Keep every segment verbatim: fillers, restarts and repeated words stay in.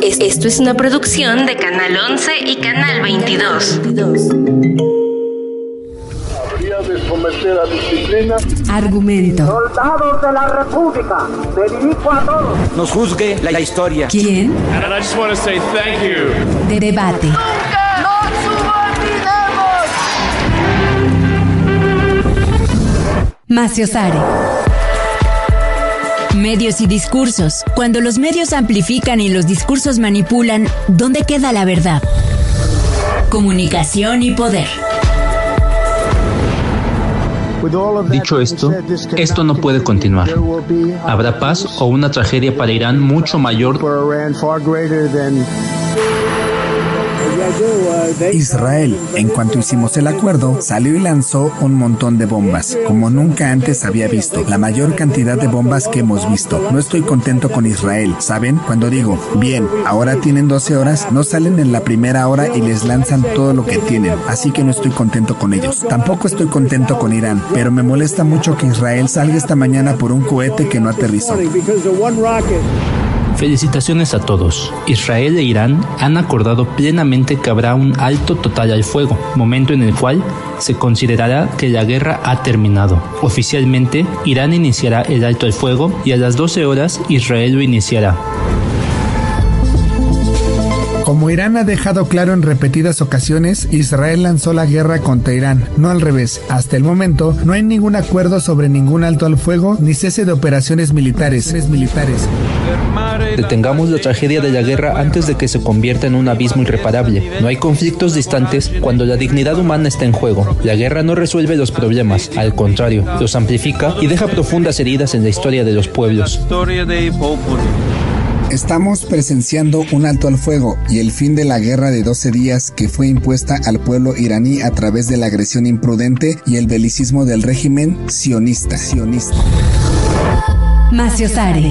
Esto es una producción de Canal once y Canal veintidós. Habría de someter a disciplina. Argumento. Soldados de la República, me dirijo a todos. Nos juzgue la historia. ¿Quién? And I just want to say thank you. De debate. ¡Nunca nos subordinemos! Macio Sare. Medios y discursos. Cuando los medios amplifican y los discursos manipulan, ¿dónde queda la verdad? Comunicación y poder. Dicho esto, esto no puede continuar. Habrá paz o una tragedia para Irán mucho mayor. Israel, en cuanto hicimos el acuerdo, salió y lanzó un montón de bombas, como nunca antes había visto, la mayor cantidad de bombas que hemos visto. No estoy contento con Israel, ¿saben? Cuando digo, bien, ahora tienen doce horas, no salen en la primera hora y les lanzan todo lo que tienen, así que no estoy contento con ellos. Tampoco estoy contento con Irán, pero me molesta mucho que Israel salga esta mañana por un cohete que no aterrizó. Felicitaciones a todos. Israel e Irán han acordado plenamente que habrá un alto total al fuego, momento en el cual se considerará que la guerra ha terminado. Oficialmente, Irán iniciará el alto al fuego y a las doce horas Israel lo iniciará. Como Irán ha dejado claro en repetidas ocasiones, Israel lanzó la guerra contra Irán, no al revés. Hasta el momento, no hay ningún acuerdo sobre ningún alto al fuego ni cese de operaciones militares. militares. Detengamos la tragedia de la guerra antes de que se convierta en un abismo irreparable. No hay conflictos distantes cuando la dignidad humana está en juego. La guerra no resuelve los problemas, al contrario, los amplifica y deja profundas heridas en la historia de los pueblos. Estamos presenciando un alto al fuego y el fin de la guerra de doce días que fue impuesta al pueblo iraní a través de la agresión imprudente y el belicismo del régimen sionista. sionista. Macio Sare.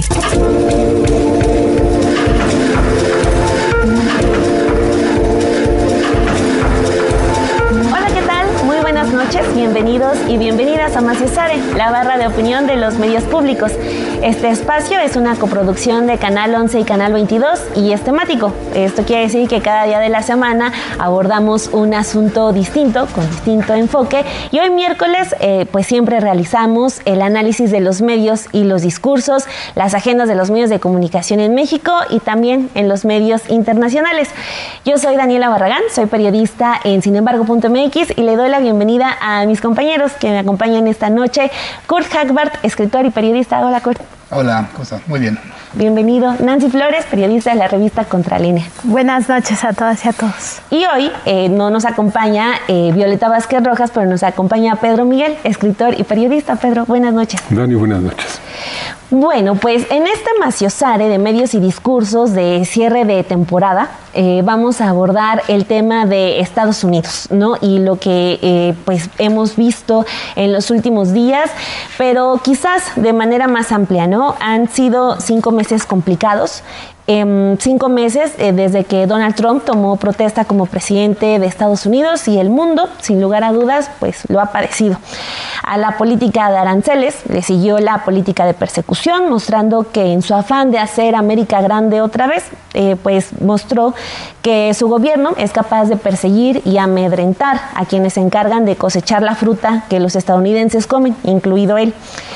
Bienvenidos y bienvenidas a Macio Sare, la barra de opinión de los medios públicos. Este espacio es una coproducción de Canal once y Canal veintidós y es temático. Esto quiere decir que cada día de la semana abordamos un asunto distinto, con distinto enfoque. Y hoy miércoles, eh, pues siempre realizamos el análisis de los medios y los discursos, las agendas de los medios de comunicación en México y también en los medios internacionales. Yo soy Daniela Barragán, soy periodista en sin embargo punto m x y le doy la bienvenida a mis compañeros que me acompañan esta noche. Kurt Hagbart, escritor y periodista. Hola, Kurt. Hola, ¿cómo estás? Muy bien. Bienvenido. Nancy Flores, periodista de la revista Contralínea. Buenas noches a todas y a todos. Y hoy eh, no nos acompaña eh, Violeta Vázquez Rojas, pero nos acompaña Pedro Miguel, escritor y periodista. Pedro, buenas noches. Dani, buenas noches. Bueno, pues en este Macio Sare de medios y discursos de cierre de temporada eh, vamos a abordar el tema de Estados Unidos, ¿no? Y lo que eh, pues hemos visto en los últimos días, pero quizás de manera más amplia, ¿no? Han sido cinco meses complicados. Eh, cinco meses eh, desde que Donald Trump tomó protesta como presidente de Estados Unidos y el mundo, sin lugar a dudas, pues lo ha padecido. A la política de aranceles le siguió la política de persecución, mostrando que en su afán de hacer América grande otra vez, eh, pues mostró que su gobierno es capaz de perseguir y amedrentar a quienes se encargan de cosechar la fruta que los estadounidenses comen, incluido él.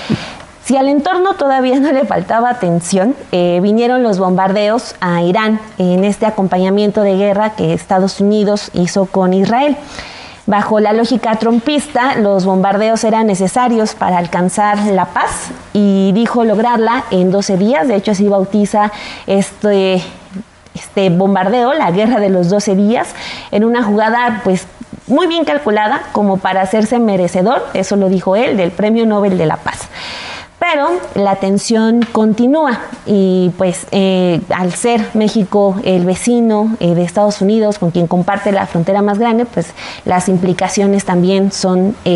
Si al entorno todavía no le faltaba atención, eh, vinieron los bombardeos a Irán en este acompañamiento de guerra que Estados Unidos hizo con Israel. Bajo la lógica trumpista, los bombardeos eran necesarios para alcanzar la paz y dijo lograrla en doce días. De hecho, así bautiza este, este bombardeo, la guerra de los doce días, en una jugada pues muy bien calculada como para hacerse merecedor, eso lo dijo él, del Premio Nobel de la Paz. Pero la tensión continúa y pues eh, al ser México el vecino eh, de Estados Unidos con quien comparte la frontera más grande, pues las implicaciones también son eh,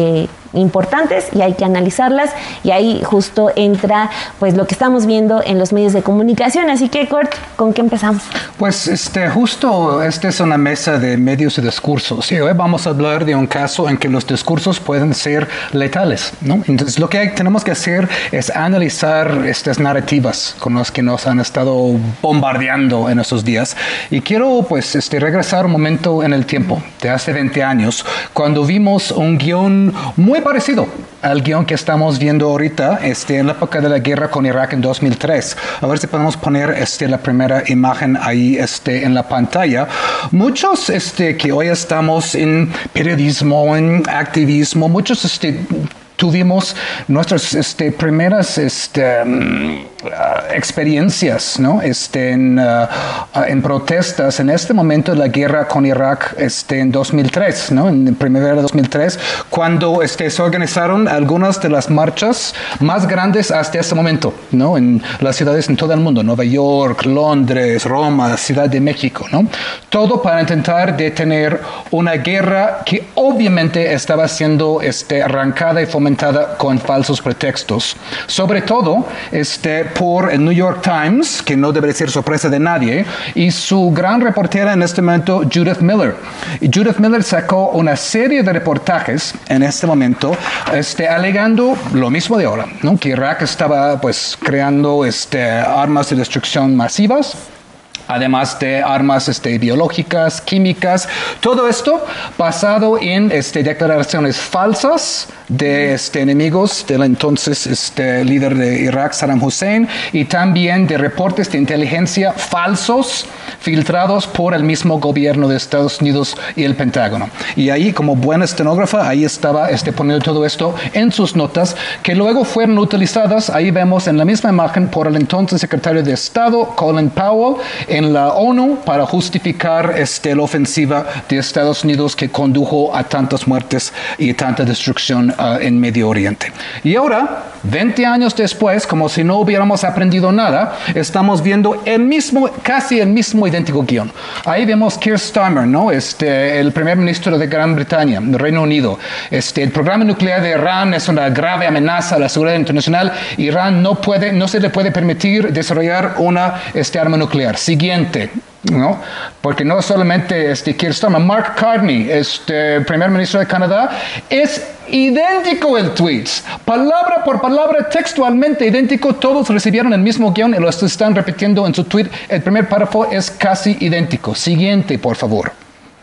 importantes y hay que analizarlas, y ahí justo entra pues lo que estamos viendo en los medios de comunicación. Así que, Kurt, ¿con qué empezamos? Pues este, justo esta es una mesa de medios y discursos, y hoy vamos a hablar de un caso en que los discursos pueden ser letales, ¿no? Entonces lo que hay, tenemos que hacer es analizar estas narrativas con las que nos han estado bombardeando en estos días, y quiero pues este, regresar un momento en el tiempo de hace veinte años, cuando vimos un guión muy parecido al guión que estamos viendo ahorita este, en la época de la guerra con Irak en dos mil tres. A ver si podemos poner este, la primera imagen ahí este, en la pantalla. Muchos este, que hoy estamos en periodismo, en activismo, muchos este, tuvimos nuestras este, primeras este, um, uh, experiencias, ¿no? este, en, uh, uh, en protestas en este momento de la guerra con Irak este, en dos mil tres, ¿no? En primavera de dos mil tres, cuando este, se organizaron algunas de las marchas más grandes hasta ese momento, ¿no? En las ciudades en todo el mundo, Nueva York, Londres, Roma, Ciudad de México, ¿no? Todo para intentar detener una guerra que obviamente estaba siendo este, arrancada y fomentada con falsos pretextos, sobre todo este, por el New York Times, que no debe ser sorpresa de nadie, y su gran reportera en este momento, Judith Miller. Y Judith Miller sacó una serie de reportajes en este momento, este, alegando lo mismo de ahora, ¿no? Que Irak estaba pues, creando este, armas de destrucción masivas, además de armas este, biológicas, químicas, todo esto basado en este, declaraciones falsas de este, enemigos del entonces este, líder de Irak, Saddam Hussein, y también de reportes de inteligencia falsos filtrados por el mismo gobierno de Estados Unidos y el Pentágono. Y ahí, como buena estenógrafa, ahí estaba este, poniendo todo esto en sus notas, que luego fueron utilizadas, ahí vemos en la misma imagen, por el entonces secretario de Estado, Colin Powell, en la ONU, para justificar este, la ofensiva de Estados Unidos que condujo a tantas muertes y tanta destrucción uh, en Medio Oriente. Y ahora, veinte años después, como si no hubiéramos aprendido nada, estamos viendo el mismo, casi el mismo idéntico guión. Ahí vemos Keir Starmer, ¿no? este, el primer ministro de Gran Bretaña, del Reino Unido. Este, el programa nuclear de Irán es una grave amenaza a la seguridad internacional. Irán no puede, no se le puede permitir desarrollar una este, arma nuclear. Siguiente. ¿No? Porque no solamente este Keir Starmer, Mark Carney, este primer ministro de Canadá, es idéntico el tweet, palabra por palabra, textualmente idéntico. Todos recibieron el mismo guión y lo están repitiendo en su tweet. El primer párrafo es casi idéntico. Siguiente, por favor.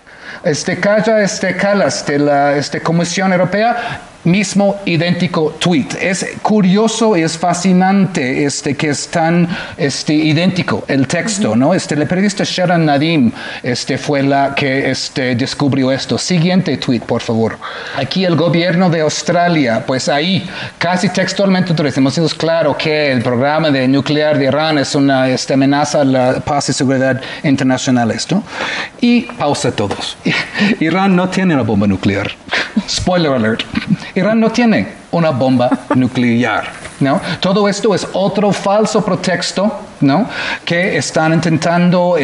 Este Kaja este Kallas de la este, Comisión Europea, mismo idéntico tweet. Es curioso y es fascinante este, que es tan este, idéntico el texto, ¿no? Este, la periodista Sharon Nadim este, fue la que este, descubrió esto. Siguiente tweet, por favor. Aquí el gobierno de Australia, pues ahí, casi textualmente, decimos claro que el programa de nuclear de Irán es una este, amenaza a la paz y seguridad internacionales, ¿no? Y pausa todos. Irán no tiene una bomba nuclear. Spoiler alert. Irán no tiene una bomba nuclear, ¿no? Todo esto es otro falso pretexto, ¿no? Que están intentando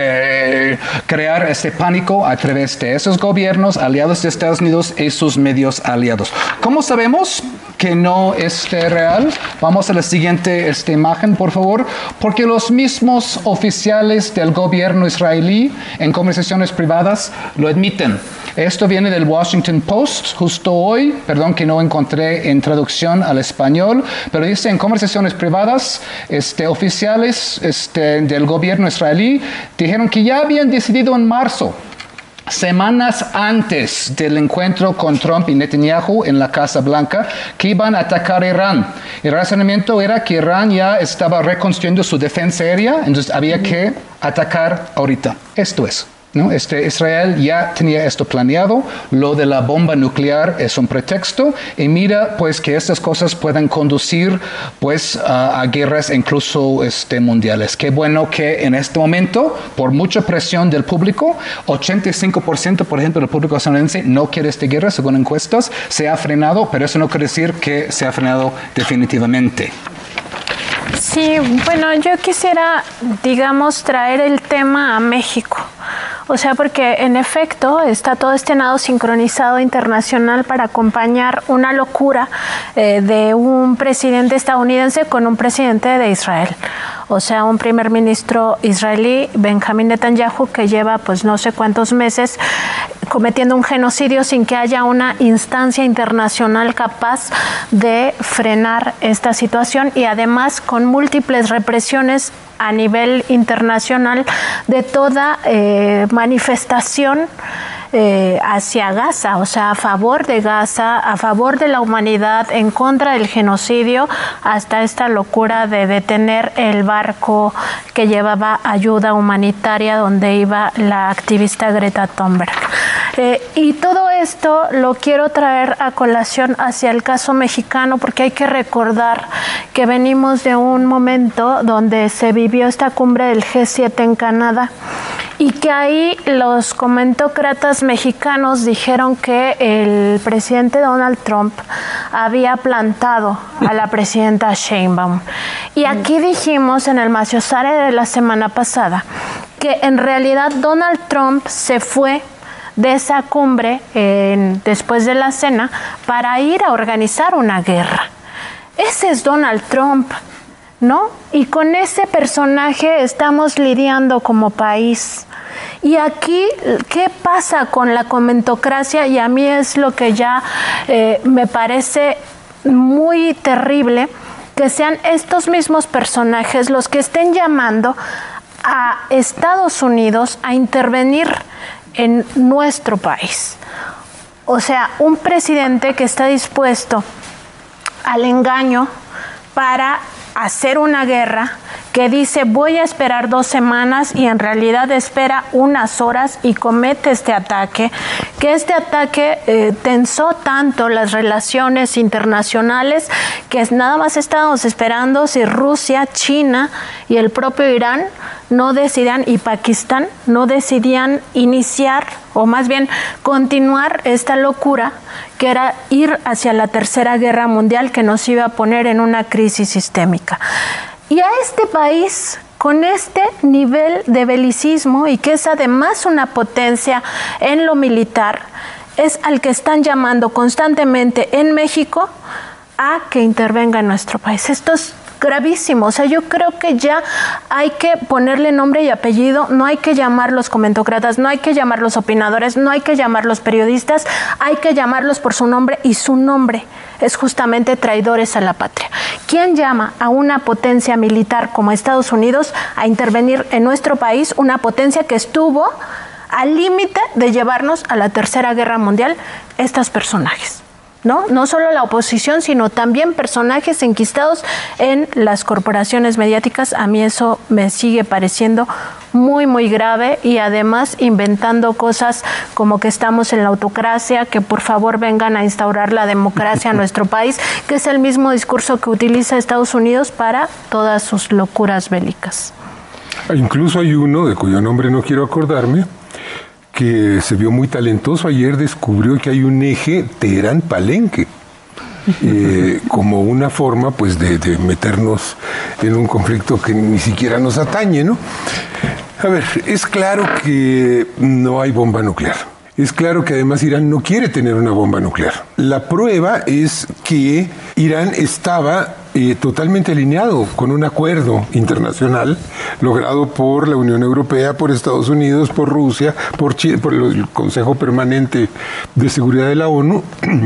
este, crear este pánico a través de esos gobiernos aliados de Estados Unidos y sus medios aliados. ¿Cómo sabemos que no es real? Vamos a la siguiente esta imagen, por favor. Porque los mismos oficiales del gobierno israelí en conversaciones privadas lo admiten. Esto viene del Washington Post, justo hoy, perdón que no encontré en traducción al español, pero dice en conversaciones privadas, este, oficiales este, del gobierno israelí dijeron que ya habían decidido en marzo, semanas antes del encuentro con Trump y Netanyahu en la Casa Blanca, que iban a atacar a Irán. El razonamiento era que Irán ya estaba reconstruyendo su defensa aérea, entonces había que atacar ahorita. Esto es. ¿No? Este, Israel ya tenía esto planeado. Lo de la bomba nuclear es un pretexto, y mira pues que estas cosas pueden conducir pues a, a guerras incluso este, mundiales. Qué bueno que en este momento, por mucha presión del público, ochenta y cinco por ciento por ejemplo del público estadounidense no quiere esta guerra según encuestas. Se ha frenado, pero eso no quiere decir que se ha frenado definitivamente. Sí, bueno, yo quisiera, digamos, traer el tema a México. O sea, porque en efecto está todo este nado sincronizado internacional para acompañar una locura eh, de un presidente estadounidense con un presidente de Israel. O sea, un primer ministro israelí, Benjamín Netanyahu, que lleva pues no sé cuántos meses cometiendo un genocidio sin que haya una instancia internacional capaz de frenar esta situación y además con múltiples represiones a nivel internacional de toda eh, manifestación eh, hacia Gaza, o sea, a favor de Gaza, a favor de la humanidad, en contra del genocidio, hasta esta locura de detener el barco que llevaba ayuda humanitaria donde iba la activista Greta Thunberg. Eh, y todo esto lo quiero traer a colación hacia el caso mexicano, porque hay que recordar que venimos de un momento donde se vivió esta cumbre del G siete en Canadá y que ahí los comentócratas mexicanos dijeron que el presidente Donald Trump había plantado a la presidenta Sheinbaum. Y aquí dijimos en el Maciosare de la semana pasada que en realidad Donald Trump se fue de esa cumbre eh, después de la cena para ir a organizar una guerra. Ese es Donald Trump, ¿no? Y con ese personaje estamos lidiando como país. Y aquí, ¿qué pasa con la comentocracia? Y a mí es lo que ya eh, me parece muy terrible, que sean estos mismos personajes los que estén llamando a Estados Unidos a intervenir en nuestro país. O sea, un presidente que está dispuesto al engaño para hacer una guerra, que dice voy a esperar dos semanas y en realidad espera unas horas y comete este ataque, que este ataque eh, tensó tanto las relaciones internacionales que nada más estábamos esperando si Rusia, China y el propio Irán no decidían, y Pakistán no decidían iniciar o más bien continuar esta locura que era ir hacia la tercera guerra mundial que nos iba a poner en una crisis sistémica. Y a este país, con este nivel de belicismo y que es además una potencia en lo militar, es al que están llamando constantemente en México a que intervenga en nuestro país. Esto es gravísimo. O sea, yo creo que ya hay que ponerle nombre y apellido, no hay que llamar los comentócratas, no hay que llamar los opinadores, no hay que llamar los periodistas, hay que llamarlos por su nombre, y su nombre es justamente traidores a la patria. ¿Quién llama a una potencia militar como Estados Unidos a intervenir en nuestro país, una potencia que estuvo al límite de llevarnos a la tercera guerra mundial? Estos personajes. ¿No? No solo la oposición, sino también personajes enquistados en las corporaciones mediáticas. A mí eso me sigue pareciendo muy, muy grave, y además inventando cosas como que estamos en la autocracia, que por favor vengan a instaurar la democracia en nuestro país, que es el mismo discurso que utiliza Estados Unidos para todas sus locuras bélicas. Incluso hay uno, de cuyo nombre no quiero acordarme, que se vio muy talentoso ayer, descubrió que hay un eje Teherán-Palenque, eh, como una forma pues de, de meternos en un conflicto que ni siquiera nos atañe, ¿no? A ver, es claro que no hay bomba nuclear. Es claro que además Irán no quiere tener una bomba nuclear. La prueba es que Irán estaba eh, totalmente alineado con un acuerdo internacional logrado por la Unión Europea, por Estados Unidos, por Rusia, por, Chile, por el Consejo Permanente de Seguridad de la ONU,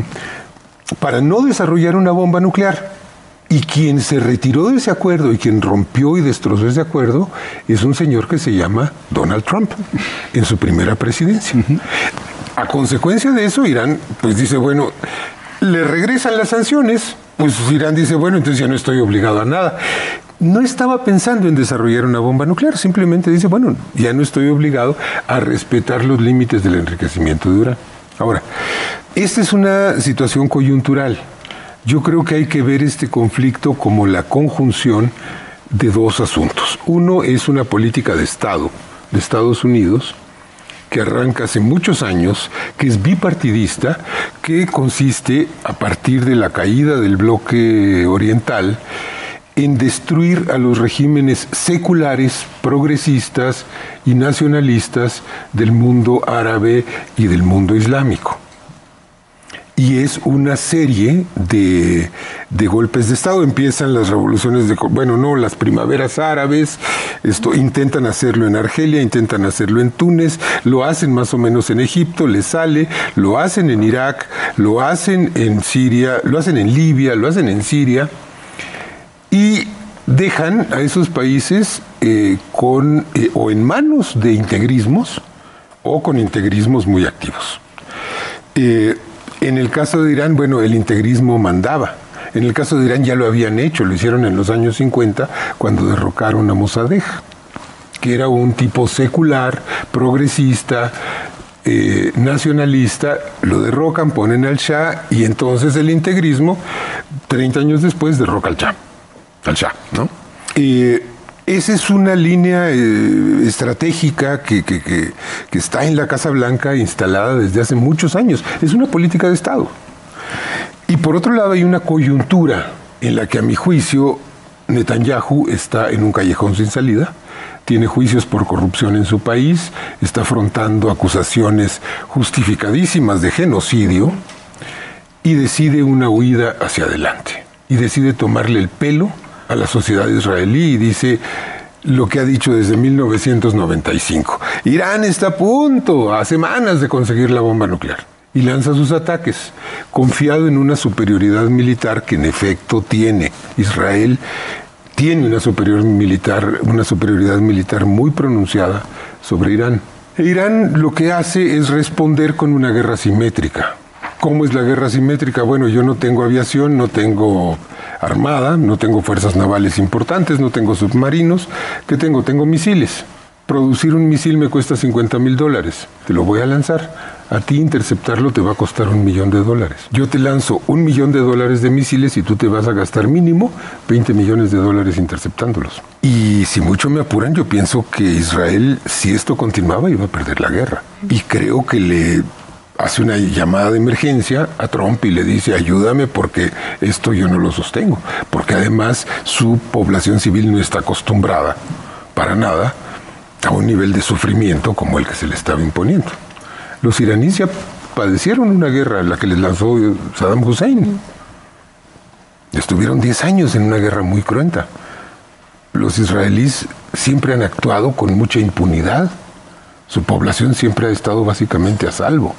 para no desarrollar una bomba nuclear. Y quien se retiró de ese acuerdo y quien rompió y destrozó ese acuerdo es un señor que se llama Donald Trump, en su primera presidencia. Uh-huh. A consecuencia de eso, Irán pues dice, bueno, le regresan las sanciones, pues Irán dice, bueno, entonces ya no estoy obligado a nada. No estaba pensando en desarrollar una bomba nuclear, simplemente dice, bueno, ya no estoy obligado a respetar los límites del enriquecimiento de uranio. Ahora, esta es una situación coyuntural. Yo creo que hay que ver este conflicto como la conjunción de dos asuntos. Uno es una política de Estado de Estados Unidos que arranca hace muchos años, que es bipartidista, que consiste, a partir de la caída del bloque oriental, en destruir a los regímenes seculares, progresistas y nacionalistas del mundo árabe y del mundo islámico. Y es una serie de, de golpes de Estado. Empiezan las revoluciones de, bueno, no, las primaveras árabes, esto, intentan hacerlo en Argelia, intentan hacerlo en Túnez, lo hacen más o menos en Egipto, les sale, lo hacen en Irak, lo hacen en Siria, lo hacen en Libia, lo hacen en Siria, y dejan a esos países eh, con, eh, o en manos de integrismos, o con integrismos muy activos. Eh, En el caso de Irán, bueno, el integrismo mandaba. En el caso de Irán ya lo habían hecho, lo hicieron en los años cincuenta cuando derrocaron a Mossadegh, que era un tipo secular, progresista, eh, nacionalista, lo derrocan, ponen al Shah y entonces el integrismo, treinta años después, derroca al Shah, al Shah, ¿no? Eh, Esa es una línea eh, estratégica que, que, que, que está en la Casa Blanca instalada desde hace muchos años. Es una política de Estado. Y por otro lado hay una coyuntura en la que a mi juicio Netanyahu está en un callejón sin salida. Tiene juicios por corrupción en su país, está afrontando acusaciones justificadísimas de genocidio y decide una huida hacia adelante. Y decide tomarle el pelo a la sociedad israelí y dice lo que ha dicho desde mil novecientos noventa y cinco. Irán está a punto, a semanas de conseguir la bomba nuclear. Y lanza sus ataques, confiado en una superioridad militar que en efecto tiene. Israel tiene una, superior militar, una superioridad militar muy pronunciada sobre Irán. E Irán lo que hace es responder con una guerra simétrica. ¿Cómo es la guerra simétrica? Bueno, yo no tengo aviación, no tengo armada, no tengo fuerzas navales importantes, no tengo submarinos. ¿Qué tengo? Tengo misiles. Producir un misil me cuesta cincuenta mil dólares. Te lo voy a lanzar. A ti interceptarlo te va a costar un millón de dólares. Yo te lanzo un millón de dólares de misiles y tú te vas a gastar mínimo veinte millones de dólares interceptándolos. Y si mucho me apuran, yo pienso que Israel, si esto continuaba, iba a perder la guerra. Y creo que le hace una llamada de emergencia a Trump y le dice, ayúdame porque esto yo no lo sostengo. Porque además su población civil no está acostumbrada para nada a un nivel de sufrimiento como el que se le estaba imponiendo. Los iraníes ya padecieron una guerra, la que les lanzó Saddam Hussein. Estuvieron diez años en una guerra muy cruenta. Los israelíes siempre han actuado con mucha impunidad. Su población siempre ha estado básicamente a salvo.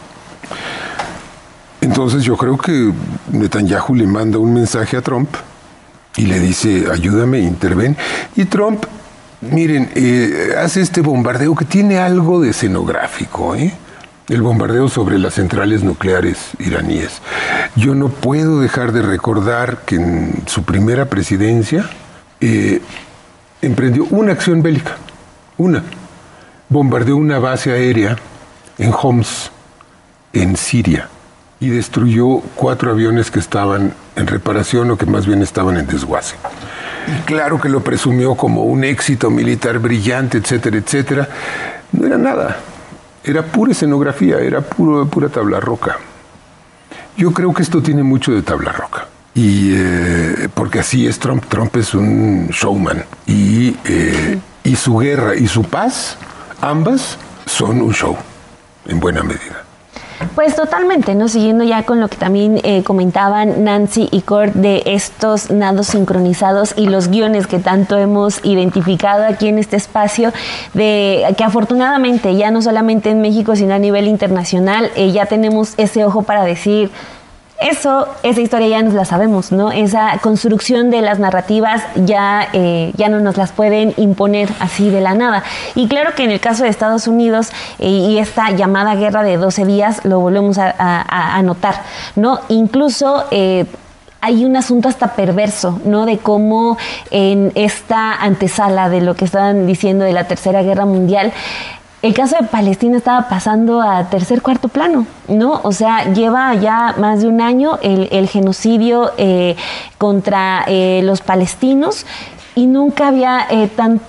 Entonces yo creo que Netanyahu le manda un mensaje a Trump y le dice, ayúdame, interven. Y Trump, miren, eh, hace este bombardeo que tiene algo de escenográfico, ¿eh? El bombardeo sobre las centrales nucleares iraníes. Yo no puedo dejar de recordar que en su primera presidencia eh, emprendió una acción bélica, una. Bombardeó una base aérea en Homs, en Siria, y destruyó cuatro aviones que estaban en reparación o que más bien estaban en desguace. Y claro que lo presumió como un éxito militar brillante, etcétera, etcétera. No era nada. Era pura escenografía, era puro, pura tabla roca. Yo creo que esto tiene mucho de tabla roca. Y eh, porque así es Trump. Trump es un showman. Y, eh, y su guerra y su paz, ambas son un show, en buena medida. Pues totalmente, ¿no? Siguiendo ya con lo que también eh, comentaban Nancy y Kurt de estos nados sincronizados y los guiones que tanto hemos identificado aquí en este espacio, de que afortunadamente ya no solamente en México, sino a nivel internacional, eh, ya tenemos ese ojo para decir, eso, esa historia ya nos la sabemos, ¿no? Esa construcción de las narrativas ya, eh, ya no nos las pueden imponer así de la nada. Y claro que en el caso de Estados Unidos eh, y esta llamada guerra de doce días lo volvemos a, a, a notar, ¿no? Incluso eh, hay un asunto hasta perverso, ¿no? De cómo en esta antesala de lo que estaban diciendo de la Tercera Guerra Mundial, el caso de Palestina estaba pasando a tercer, cuarto plano, ¿no? O sea, lleva ya más de un año el, el genocidio eh, contra eh, los palestinos y nunca había eh,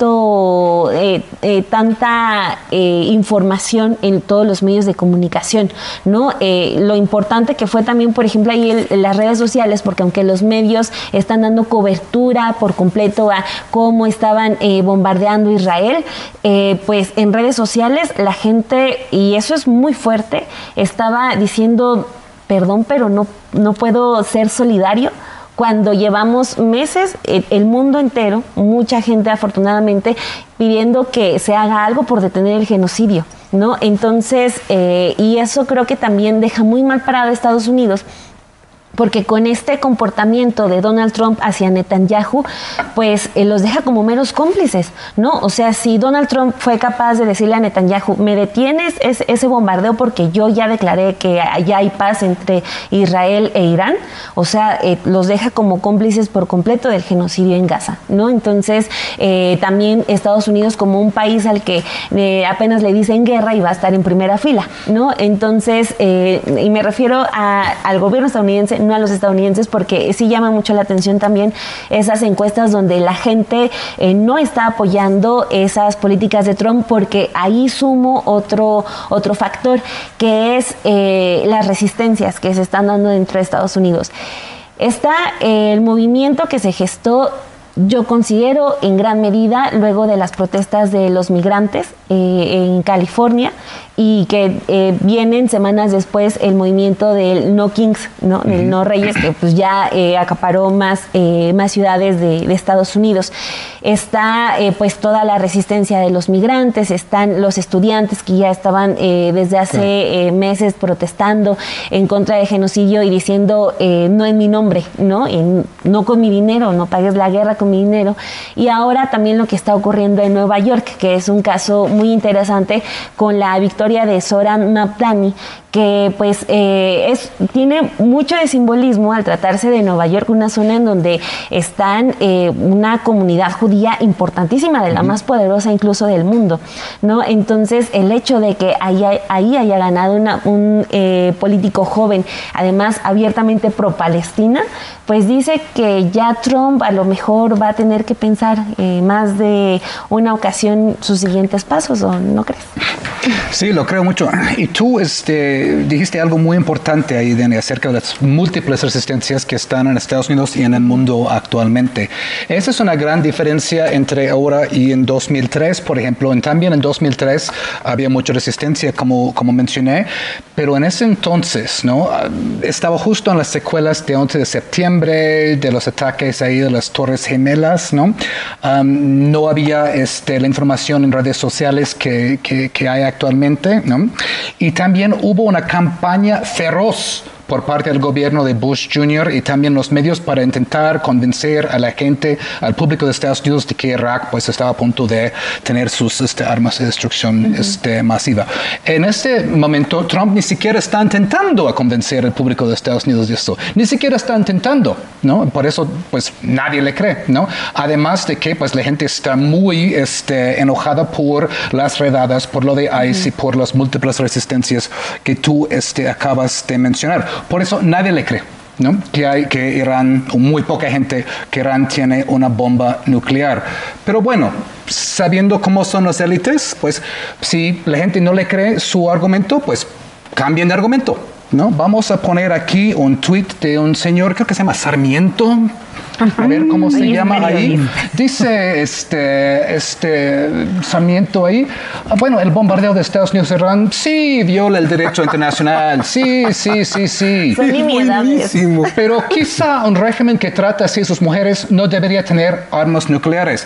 tanto eh, eh, tanta eh, información en todos los medios de comunicación, ¿no? Eh, lo importante que fue también, por ejemplo, ahí el, en las redes sociales, porque aunque los medios están dando cobertura por completo a cómo estaban eh, bombardeando Israel, eh, pues en redes sociales la gente, y eso es muy fuerte, estaba diciendo, perdón, pero no, no puedo ser solidario, cuando llevamos meses, el, el mundo entero, mucha gente afortunadamente, pidiendo que se haga algo por detener el genocidio, ¿no? Entonces, eh, y eso creo que también deja muy mal parado a Estados Unidos, porque con este comportamiento de Donald Trump hacia Netanyahu, pues eh, los deja como meros cómplices, ¿no? O sea, si Donald Trump fue capaz de decirle a Netanyahu, me detienes ese, ese bombardeo porque yo ya declaré que ya hay paz entre Israel e Irán, o sea, eh, los deja como cómplices por completo del genocidio en Gaza, ¿no? Entonces, eh, también Estados Unidos como un país al que eh, apenas le dicen guerra y va a estar en primera fila, ¿no? Entonces, eh, y me refiero a, al gobierno estadounidense, no a los estadounidenses, porque sí llama mucho la atención también esas encuestas donde la gente eh, no está apoyando esas políticas de Trump, porque ahí sumo otro, otro factor, que es eh, las resistencias que se están dando dentro de Estados Unidos. Está eh, el movimiento que se gestó, yo considero en gran medida luego de las protestas de los migrantes eh, en California, y que eh, vienen semanas después el movimiento del No Kings, ¿no? Del No Reyes, que pues ya eh, acaparó más, eh, más ciudades de, de Estados Unidos. Está eh, pues toda la resistencia de los migrantes, están los estudiantes que ya estaban eh, desde hace claro. eh, meses protestando en contra del genocidio y diciendo eh, no en mi nombre, ¿no? En, no con mi dinero, no pagues la guerra con mi dinero. Y ahora también lo que está ocurriendo en Nueva York, que es un caso muy interesante con la victoria de Zohran Mamdani, que pues eh, es, tiene mucho de simbolismo al tratarse de Nueva York, una zona en donde están eh, una comunidad judía importantísima, de la uh-huh. más poderosa incluso del mundo, ¿no? Entonces el hecho de que ahí, ahí haya ganado una, un eh, político joven, además abiertamente pro-Palestina, pues dice que ya Trump a lo mejor va a tener que pensar eh, más de una ocasión sus siguientes pasos, ¿o no crees? Sí, lo creo mucho. Y tú este, dijiste algo muy importante ahí, Dani, acerca de las múltiples resistencias que están en Estados Unidos y en el mundo actualmente. Esa es una gran diferencia entre ahora y en dos mil tres, por ejemplo. En, también en dos mil tres había mucha resistencia, como, como mencioné, pero en ese entonces, ¿no? Estaba justo en las secuelas de once de septiembre, de los ataques ahí de las Torres Gemelas, ¿no? Um, no había este, la información en redes sociales que, que, que hay actualmente, ¿no? Y también hubo una campaña feroz por parte del gobierno de Bush junior y también los medios para intentar convencer a la gente, al público de Estados Unidos, de que Irak pues estaba a punto de tener sus este, armas de destrucción uh-huh. este, masiva. En este momento Trump ni siquiera está intentando a convencer al público de Estados Unidos de esto, ni siquiera está intentando, ¿no? Por eso pues nadie le cree, ¿no? Además de que pues la gente está muy este, enojada por las redadas, por lo de ICE uh-huh. y por las múltiples resistencias que tú este, acabas de mencionar. Por eso nadie le cree, ¿no? Que hay que Irán, o muy poca gente, que Irán tiene una bomba nuclear. Pero bueno, sabiendo cómo son las élites, pues si la gente no le cree su argumento, pues cambien de argumento, ¿no? Vamos a poner aquí un tweet de un señor, creo que se llama Sarmiento. A ver cómo se ahí llama ahí. Dice este, este Sarmiento ahí. Bueno, el bombardeo de Estados Unidos a Irán sí viola el derecho internacional. Sí, sí, sí, sí. Son nimiedades. Pero quizá un régimen que trata así a sus mujeres no debería tener armas nucleares.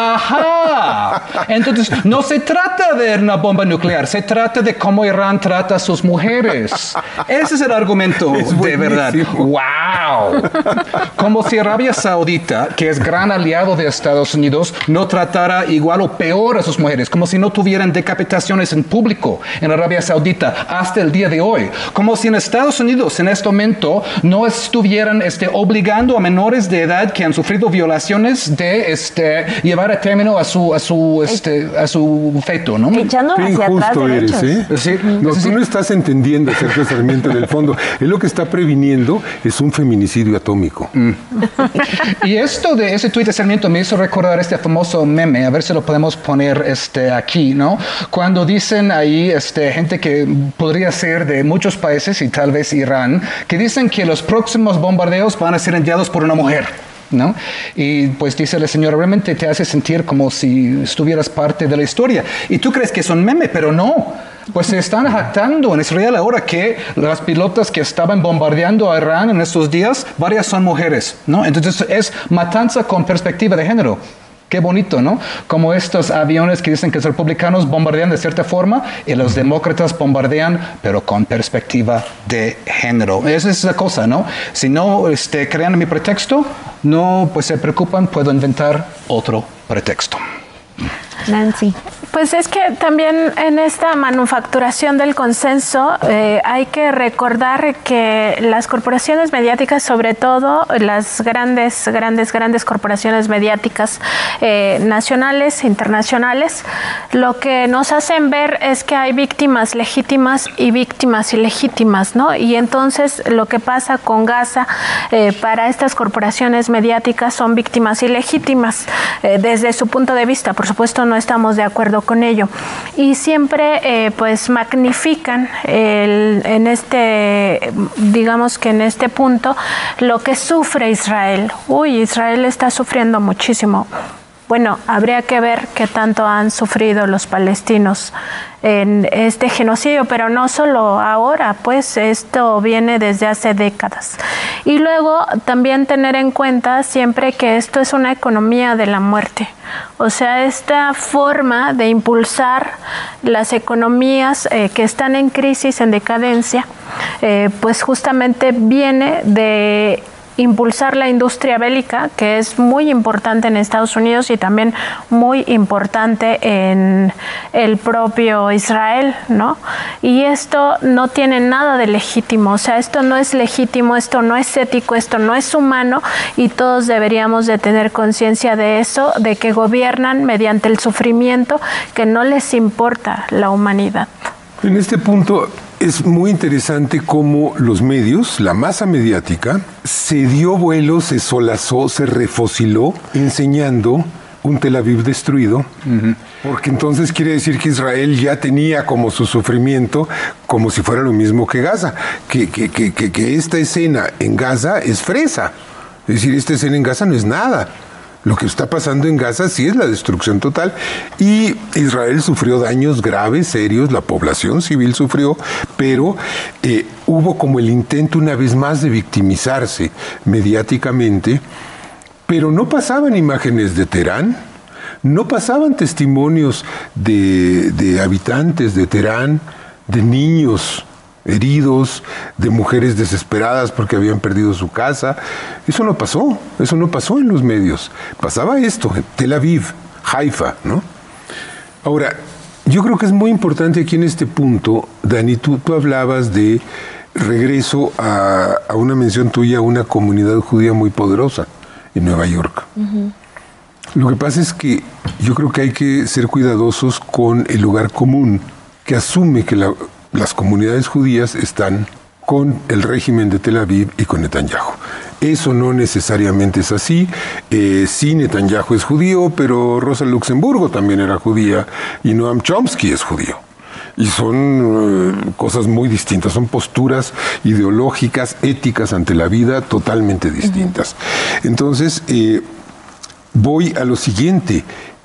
¡Ajá! Entonces, no se trata de una bomba nuclear, se trata de cómo Irán trata a sus mujeres. Ese es el argumento es de verdad. ¡Wow! Como si Arabia Saudita, que es gran aliado de Estados Unidos, no tratara igual o peor a sus mujeres, como si no tuvieran decapitaciones en público en Arabia Saudita hasta el día de hoy, como si en Estados Unidos en este momento no estuvieran este, obligando a menores de edad que han sufrido violaciones de este, llevar a término a su, a su, este, a su feto, ¿no? Echando hacia atrás eres, ¿eh? ¿Sí? No, tú no estás entendiendo, Sergio Sarmiento, del fondo. Él lo que está previniendo es un feminicidio atómico. Mm. Y esto de ese tuit de Sarmiento me hizo recordar este famoso meme, a ver si lo podemos poner este, aquí, ¿no? Cuando dicen ahí este, gente que podría ser de muchos países y tal vez Irán, que dicen que los próximos bombardeos van a ser enviados por una mujer, ¿no? Y pues dice la señora, realmente te hace sentir como si estuvieras parte de la historia. Y tú crees que es un meme, pero no. Pues se están jactando en Israel ahora que las pilotas que estaban bombardeando a Irán en estos días, varias son mujeres, ¿no? Entonces es matanza con perspectiva de género. Qué bonito, ¿no? Como estos aviones que dicen que los republicanos bombardean de cierta forma y los demócratas bombardean, pero con perspectiva de género. Esa es la cosa, ¿no? Si no este, crean en mi pretexto, no pues se preocupan, puedo inventar otro pretexto. Nancy. Pues es que también en esta manufacturación del consenso eh, hay que recordar que las corporaciones mediáticas, sobre todo las grandes, grandes, grandes corporaciones mediáticas eh, nacionales, internacionales, lo que nos hacen ver es que hay víctimas legítimas y víctimas ilegítimas, ¿no? Y entonces lo que pasa con Gaza eh, para estas corporaciones mediáticas son víctimas ilegítimas eh, desde su punto de vista. Por supuesto, no estamos de acuerdo con ello y siempre eh, pues magnifican el, en este digamos que en este punto lo que sufre Israel. Uy, Israel está sufriendo muchísimo. Bueno, habría que ver qué tanto han sufrido los palestinos en este genocidio, pero no solo ahora, pues esto viene desde hace décadas. Y luego también tener en cuenta siempre que esto es una economía de la muerte. O sea, esta forma de impulsar las economías eh, que están en crisis, en decadencia, eh, pues justamente viene de impulsar la industria bélica, que es muy importante en Estados Unidos y también muy importante en el propio Israel, ¿no? Y esto no tiene nada de legítimo, o sea, esto no es legítimo, esto no es ético, esto no es humano y todos deberíamos de tener conciencia de eso, de que gobiernan mediante el sufrimiento, que no les importa la humanidad. En este punto es muy interesante cómo los medios, la masa mediática, se dio vuelo, se solazó, se refosiló, enseñando un Tel Aviv destruido, uh-huh. porque entonces quiere decir que Israel ya tenía como su sufrimiento como si fuera lo mismo que Gaza, que, que, que, que, que esta escena en Gaza es fresa, es decir, esta escena en Gaza no es nada. Lo que está pasando en Gaza sí es la destrucción total y Israel sufrió daños graves, serios, la población civil sufrió, pero eh, hubo como el intento una vez más de victimizarse mediáticamente, pero no pasaban imágenes de Teherán, no pasaban testimonios de, de habitantes de Teherán, de niños heridos, de mujeres desesperadas porque habían perdido su casa. Eso no pasó, eso no pasó en los medios. Pasaba esto, en Tel Aviv, Haifa, ¿no? Ahora, yo creo que es muy importante aquí en este punto, Dani, tú, tú hablabas de regreso a, a una mención tuya a una comunidad judía muy poderosa en Nueva York. Uh-huh. Lo que pasa es que yo creo que hay que ser cuidadosos con el lugar común que asume que la las comunidades judías están con el régimen de Tel Aviv y con Netanyahu. Eso no necesariamente es así. Eh, sí, Netanyahu es judío, pero Rosa Luxemburgo también era judía y Noam Chomsky es judío. Y son eh, cosas muy distintas, son posturas ideológicas, éticas ante la vida totalmente distintas. Uh-huh. Entonces, eh, voy a lo siguiente.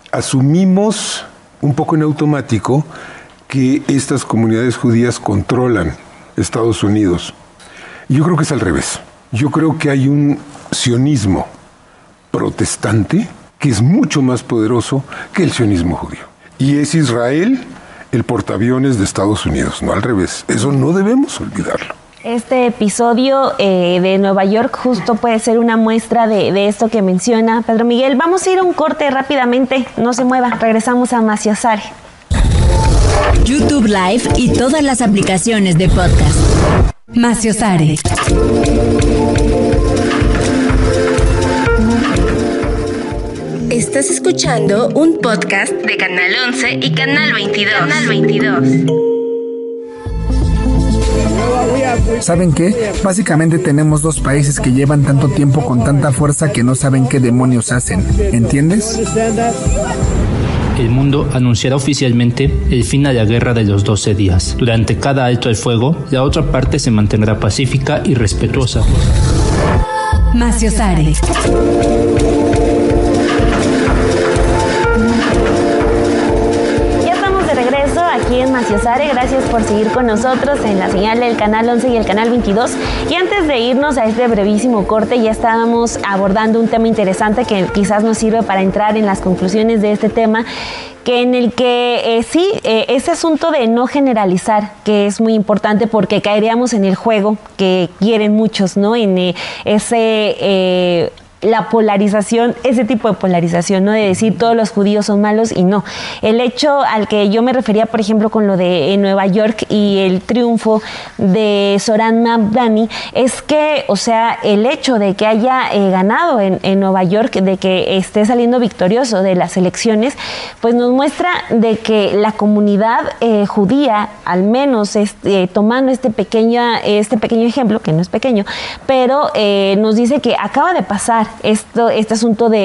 Asumimos un poco en automático que estas comunidades judías controlan Estados Unidos. Yo creo que es al revés. Yo creo que hay un sionismo protestante que es mucho más poderoso que el sionismo judío. Y es Israel el portaaviones de Estados Unidos, no al revés. Eso no debemos olvidarlo. Este episodio eh, de Nueva York justo puede ser una muestra de, de esto que menciona Pedro Miguel. Vamos a ir a un corte rápidamente. No se mueva. Regresamos a Maciosare. YouTube Live y todas las aplicaciones de podcast. Maciosare. Estás escuchando un podcast de Canal once y Canal veintidós. Canal veintidós. ¿Saben qué? Básicamente tenemos dos países que llevan tanto tiempo con tanta fuerza que no saben qué demonios hacen. ¿Entiendes? El mundo anunciará oficialmente el fin a la guerra de los doce días. Durante cada alto al fuego, la otra parte se mantendrá pacífica y respetuosa. Maciosare. Aquí en Maciosare, gracias por seguir con nosotros en la señal del canal once y el canal veintidós. Y antes de irnos a este brevísimo corte, ya estábamos abordando un tema interesante que quizás nos sirve para entrar en las conclusiones de este tema, que en el que eh, sí, eh, ese asunto de no generalizar, que es muy importante porque caeríamos en el juego que quieren muchos, ¿no? En eh, ese... Eh, la polarización, ese tipo de polarización, ¿no? De decir todos los judíos son malos y no. El hecho al que yo me refería, por ejemplo, con lo de en Nueva York y el triunfo de Zohran Mamdani, es que, o sea, el hecho de que haya eh, ganado en, en Nueva York, de que esté saliendo victorioso de las elecciones, pues nos muestra de que la comunidad eh, judía, al menos este, eh, tomando este, pequeña, este pequeño ejemplo, que no es pequeño, pero eh, nos dice que acaba de pasar Esto, este asunto de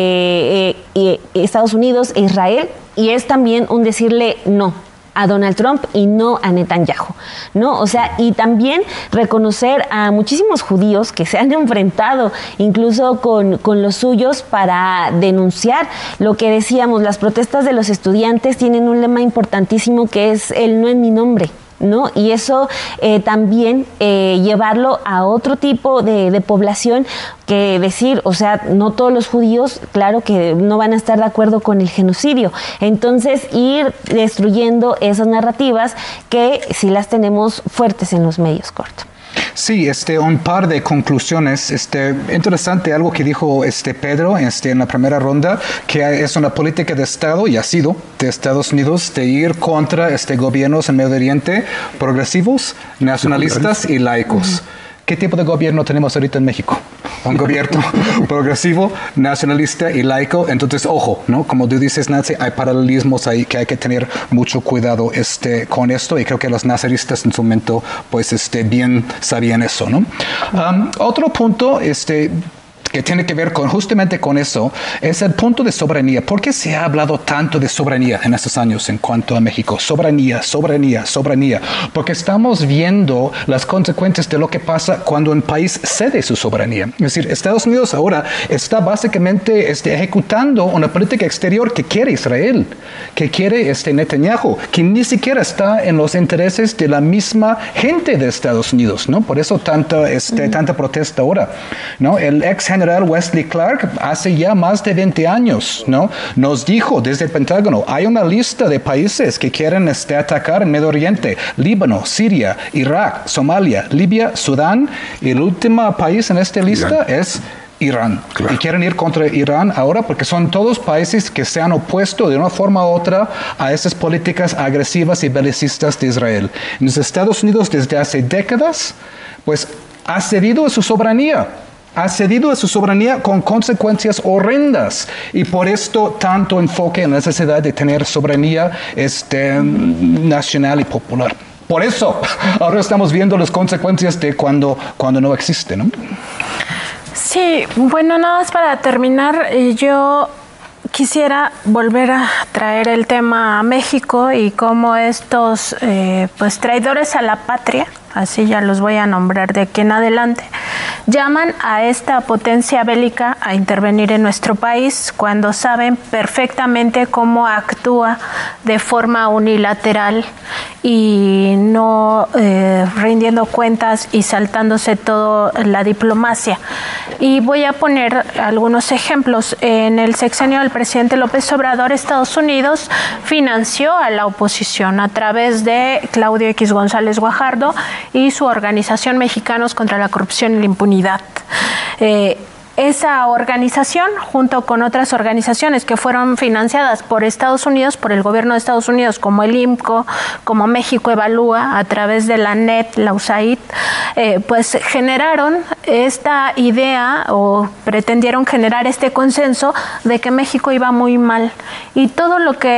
eh, eh, Estados Unidos e Israel, y es también un decirle no a Donald Trump y no a Netanyahu, ¿no? O sea, y también reconocer a muchísimos judíos que se han enfrentado incluso con, con los suyos para denunciar lo que decíamos, las protestas de los estudiantes tienen un lema importantísimo que es el no en mi nombre, ¿no? Y eso eh, también eh, llevarlo a otro tipo de, de población, que decir, o sea, no todos los judíos, claro que no van a estar de acuerdo con el genocidio. Entonces, ir destruyendo esas narrativas que sí las tenemos fuertes en los medios, Corto. Sí, este, un par de conclusiones. Este, interesante algo que dijo este Pedro este, en la primera ronda, que es una política de Estado, y ha sido, de Estados Unidos, de ir contra este, gobiernos en Medio Oriente progresivos, nacionalistas y laicos. ¿Qué tipo de gobierno tenemos ahorita en México? Un gobierno progresivo, nacionalista y laico. Entonces, ojo, ¿no? Como tú dices, Nancy, hay paralelismos ahí que hay que tener mucho cuidado este, con esto, y creo que los nazaristas en su momento, pues, este, bien sabían eso, ¿no? Um, otro punto, este... que tiene que ver con justamente con eso, es el punto de soberanía. ¿Por qué se ha hablado tanto de soberanía en estos años en cuanto a México? Soberanía, soberanía, soberanía. Porque estamos viendo las consecuencias de lo que pasa cuando un país cede su soberanía. Es decir, Estados Unidos ahora está básicamente este, ejecutando una política exterior que quiere Israel, que quiere este, Netanyahu, que ni siquiera está en los intereses de la misma gente de Estados Unidos, ¿no? Por eso tanta, este, tanta protesta ahora, ¿no? El ex general Wesley Clark hace ya más de veinte años, ¿no? Nos dijo desde el Pentágono, hay una lista de países que quieren este, atacar en Medio Oriente: Líbano, Siria, Irak, Somalia, Libia, Sudán, y el último país en esta lista Irán. es Irán. Claro. Y quieren ir contra Irán ahora porque son todos países que se han opuesto de una forma u otra a esas políticas agresivas y belicistas de Israel. En los Estados Unidos, desde hace décadas, pues ha cedido a su soberanía. ha cedido a su soberanía con consecuencias horrendas, y por esto tanto enfoque en la necesidad de tener soberanía este, nacional y popular. Por eso ahora estamos viendo las consecuencias de cuando, cuando no existe, ¿no? Sí, bueno, nada más para terminar, yo quisiera volver a traer el tema a México y cómo estos eh, pues traidores a la patria, así ya los voy a nombrar de aquí en adelante, llaman a esta potencia bélica a intervenir en nuestro país cuando saben perfectamente cómo actúa de forma unilateral y no eh, rindiendo cuentas y saltándose toda la diplomacia. Y voy a poner algunos ejemplos. En el sexenio del presidente López Obrador, Estados Unidos financió a la oposición a través de Claudio X González Guajardo y su organización Mexicanos contra la Corrupción y la Impunidad. Eh, Esa organización, junto con otras organizaciones que fueron financiadas por Estados Unidos, por el gobierno de Estados Unidos, como el I M C O, como México Evalúa, a través de la N E T, la U S A I D, eh, pues generaron esta idea o pretendieron generar este consenso de que México iba muy mal. Y todo lo que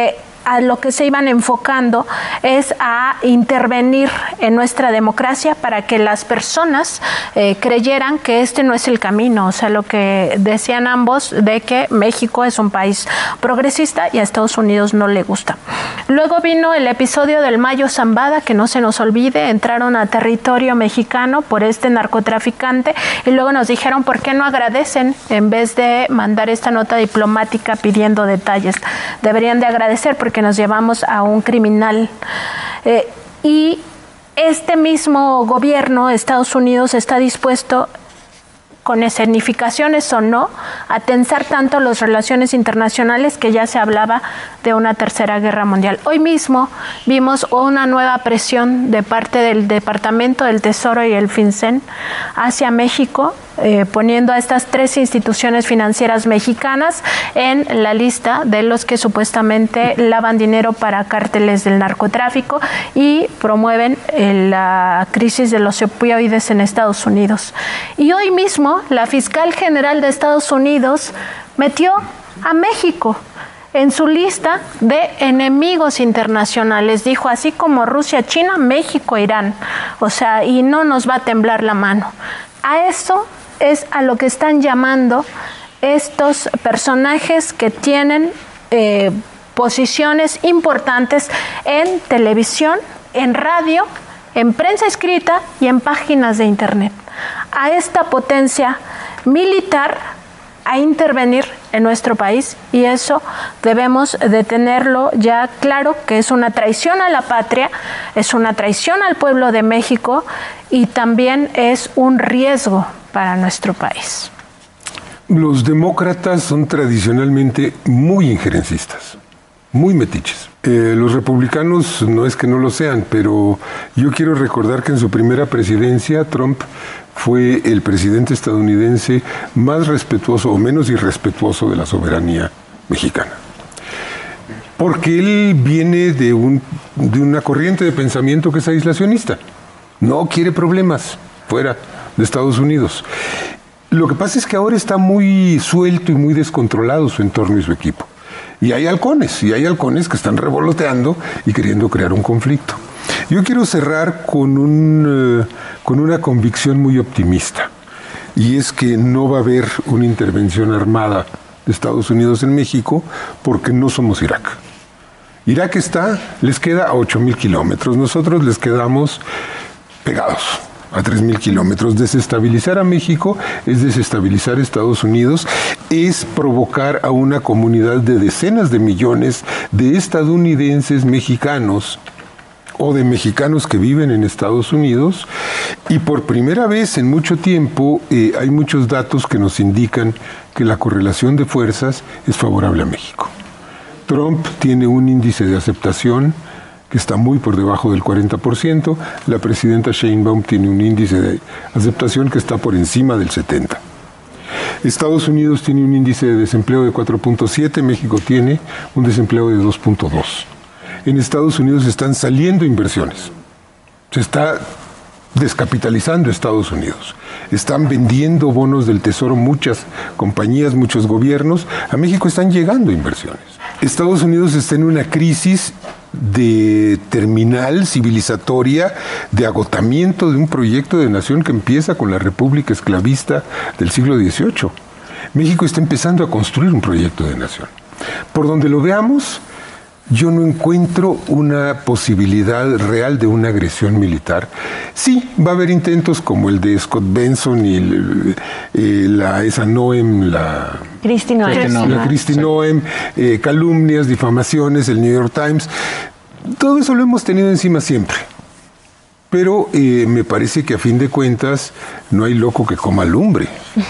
a lo que se iban enfocando es a intervenir en nuestra democracia para que las personas eh, creyeran que este no es el camino, o sea, lo que decían ambos de que México es un país progresista y a Estados Unidos no le gusta. Luego vino el episodio del Mayo Zambada, que no se nos olvide, entraron a territorio mexicano por este narcotraficante y luego nos dijeron por qué no agradecen en vez de mandar esta nota diplomática pidiendo detalles. Deberían de agradecer porque nos llevamos a un criminal. Eh, y este mismo gobierno, Estados Unidos, está dispuesto, con escenificaciones o no, a tensar tanto las relaciones internacionales que ya se hablaba de una tercera guerra mundial. Hoy mismo vimos una nueva presión de parte del Departamento del Tesoro y el FinCEN hacia México, eh, poniendo a estas tres instituciones financieras mexicanas en la lista de los que supuestamente lavan dinero para cárteles del narcotráfico y promueven eh, la crisis de los opioides en Estados Unidos. Y hoy mismo la fiscal general de Estados Unidos metió a México en su lista de enemigos internacionales. Dijo, así como Rusia, China, México, Irán. O sea, y no nos va a temblar la mano. A eso es a lo que están llamando estos personajes que tienen eh, posiciones importantes en televisión, en radio, en prensa escrita y en páginas de internet. A esta potencia militar a intervenir en nuestro país, y eso debemos de tenerlo ya claro, que es una traición a la patria, es una traición al pueblo de México y también es un riesgo para nuestro país. Los demócratas son tradicionalmente muy injerencistas, muy metiches. Eh, los republicanos no es que no lo sean, pero yo quiero recordar que en su primera presidencia Trump fue el presidente estadounidense más respetuoso o menos irrespetuoso de la soberanía mexicana. Porque él viene de, un, de una corriente de pensamiento que es aislacionista. No quiere problemas fuera de Estados Unidos. Lo que pasa es que ahora está muy suelto y muy descontrolado su entorno y su equipo. Y hay halcones, y hay halcones que están revoloteando y queriendo crear un conflicto. Yo quiero cerrar con, un, uh, con una convicción muy optimista, y es que no va a haber una intervención armada de Estados Unidos en México porque no somos Irak. Irak está, les queda a ocho mil kilómetros, nosotros les quedamos pegados a tres mil kilómetros. Desestabilizar a México es desestabilizar a Estados Unidos, es provocar a una comunidad de decenas de millones de estadounidenses mexicanos o de mexicanos que viven en Estados Unidos, y por primera vez en mucho tiempo eh, hay muchos datos que nos indican que la correlación de fuerzas es favorable a México. Trump tiene un índice de aceptación que está muy por debajo del cuarenta por ciento, la presidenta Sheinbaum tiene un índice de aceptación que está por encima del setenta por ciento. Estados Unidos tiene un índice de desempleo de cuatro punto siete, México tiene un desempleo de dos punto dos. En Estados Unidos están saliendo inversiones, se está descapitalizando Estados Unidos, están vendiendo bonos del Tesoro muchas compañías, muchos gobiernos, a México están llegando inversiones. Estados Unidos está en una crisis de terminal civilizatoria, de agotamiento de un proyecto de nación que empieza con la República Esclavista del siglo dieciocho. México está empezando a construir un proyecto de nación. Por donde lo veamos, yo no encuentro una posibilidad real de una agresión militar. Sí, va a haber intentos como el de Scott Benson y el, eh, la, esa Noem, la Kristi Noem, la Kristi Noem, eh, calumnias, difamaciones, el New York Times. Todo eso lo hemos tenido encima siempre. Pero eh, me parece que a fin de cuentas no hay loco que coma lumbre.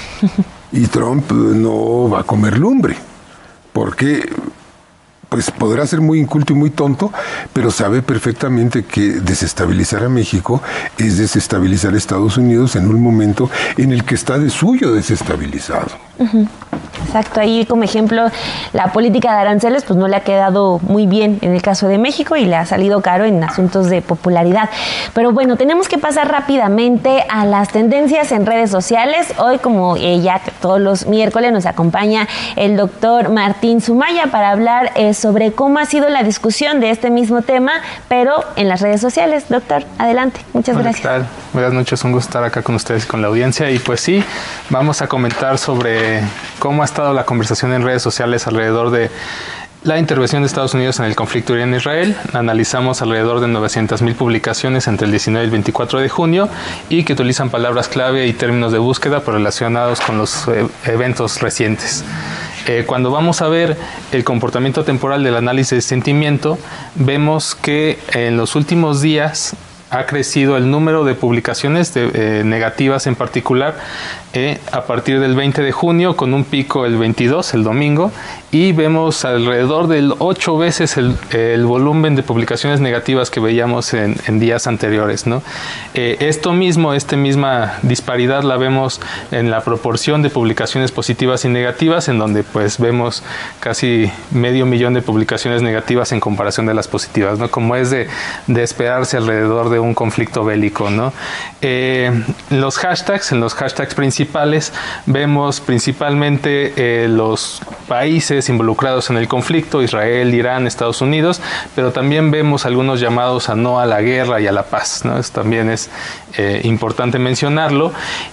Y Trump no va a comer lumbre. Porque pues podrá ser muy inculto y muy tonto, pero sabe perfectamente que desestabilizar a México es desestabilizar a Estados Unidos en un momento en el que está de suyo desestabilizado. Uh-huh. Exacto, ahí como ejemplo la política de aranceles pues no le ha quedado muy bien en el caso de México y le ha salido caro en asuntos de popularidad. Pero bueno, tenemos que pasar rápidamente a las tendencias en redes sociales. Hoy, como eh, ya todos los miércoles, nos acompaña el doctor Martín Sumaya para hablar eh, sobre cómo ha sido la discusión de este mismo tema, pero en las redes sociales. Doctor, adelante, muchas Hola, gracias. ¿qué tal? Buenas noches, un gusto estar acá con ustedes y con la audiencia. Y pues sí, vamos a comentar sobre cómo ha estado la conversación en redes sociales alrededor de la intervención de Estados Unidos en el conflicto Irán-Israel. Analizamos alrededor de novecientas mil publicaciones entre el diecinueve y el veinticuatro de junio y que utilizan palabras clave y términos de búsqueda relacionados con los eh, eventos recientes. Eh, cuando vamos a ver el comportamiento temporal del análisis de sentimiento, vemos que en los últimos días ha crecido el número de publicaciones de, eh, negativas en particular eh, a partir del veinte de junio, con un pico el veintidós, el domingo, y vemos alrededor del ocho veces el, el volumen de publicaciones negativas que veíamos en, en días anteriores, ¿no? Eh, esto mismo, esta misma disparidad la vemos en la proporción de publicaciones positivas y negativas, en donde pues vemos casi medio millón de publicaciones negativas en comparación de las positivas, ¿no? Como es de, de esperarse alrededor de un conflicto bélico, ¿no? Eh, los hashtags, en los hashtags principales, vemos principalmente eh, los países involucrados en el conflicto, Israel, Irán, Estados Unidos, pero también vemos algunos llamados a no a la guerra y a la paz, ¿no? Eso también es eh, importante mencionarlo.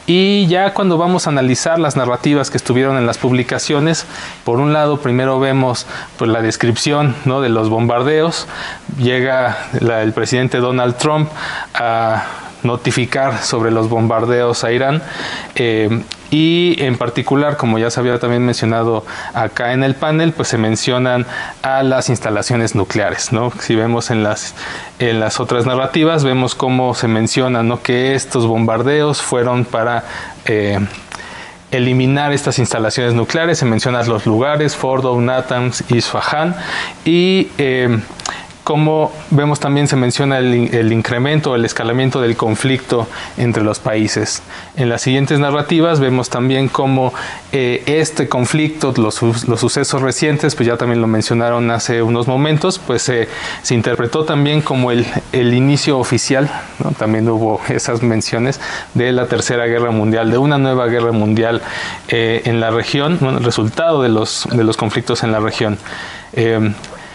Y ya cuando vamos a analizar las narrativas que estuvieron en las publicaciones, por un lado, primero vemos pues, la descripción, ¿no?, de los bombardeos. Llega la, el presidente Donald Trump a notificar sobre los bombardeos a Irán, eh, y en particular, como ya se había también mencionado acá en el panel, pues se mencionan a las instalaciones nucleares, ¿no? Si vemos en las, en las otras narrativas, vemos cómo se menciona, ¿no?, que estos bombardeos fueron para eh, eliminar estas instalaciones nucleares. Se mencionan los lugares, Fordo, Natanz, Isfahan, y eh, como vemos también se menciona el, el incremento, el escalamiento del conflicto entre los países. En las siguientes narrativas vemos también cómo eh, este conflicto, los, los sucesos recientes, pues ya también lo mencionaron hace unos momentos, pues eh, se interpretó también como el, el inicio oficial, ¿no? También hubo esas menciones de la Tercera Guerra Mundial, de una nueva guerra mundial eh, en la región, bueno, el resultado de los, de los conflictos en la región. Eh,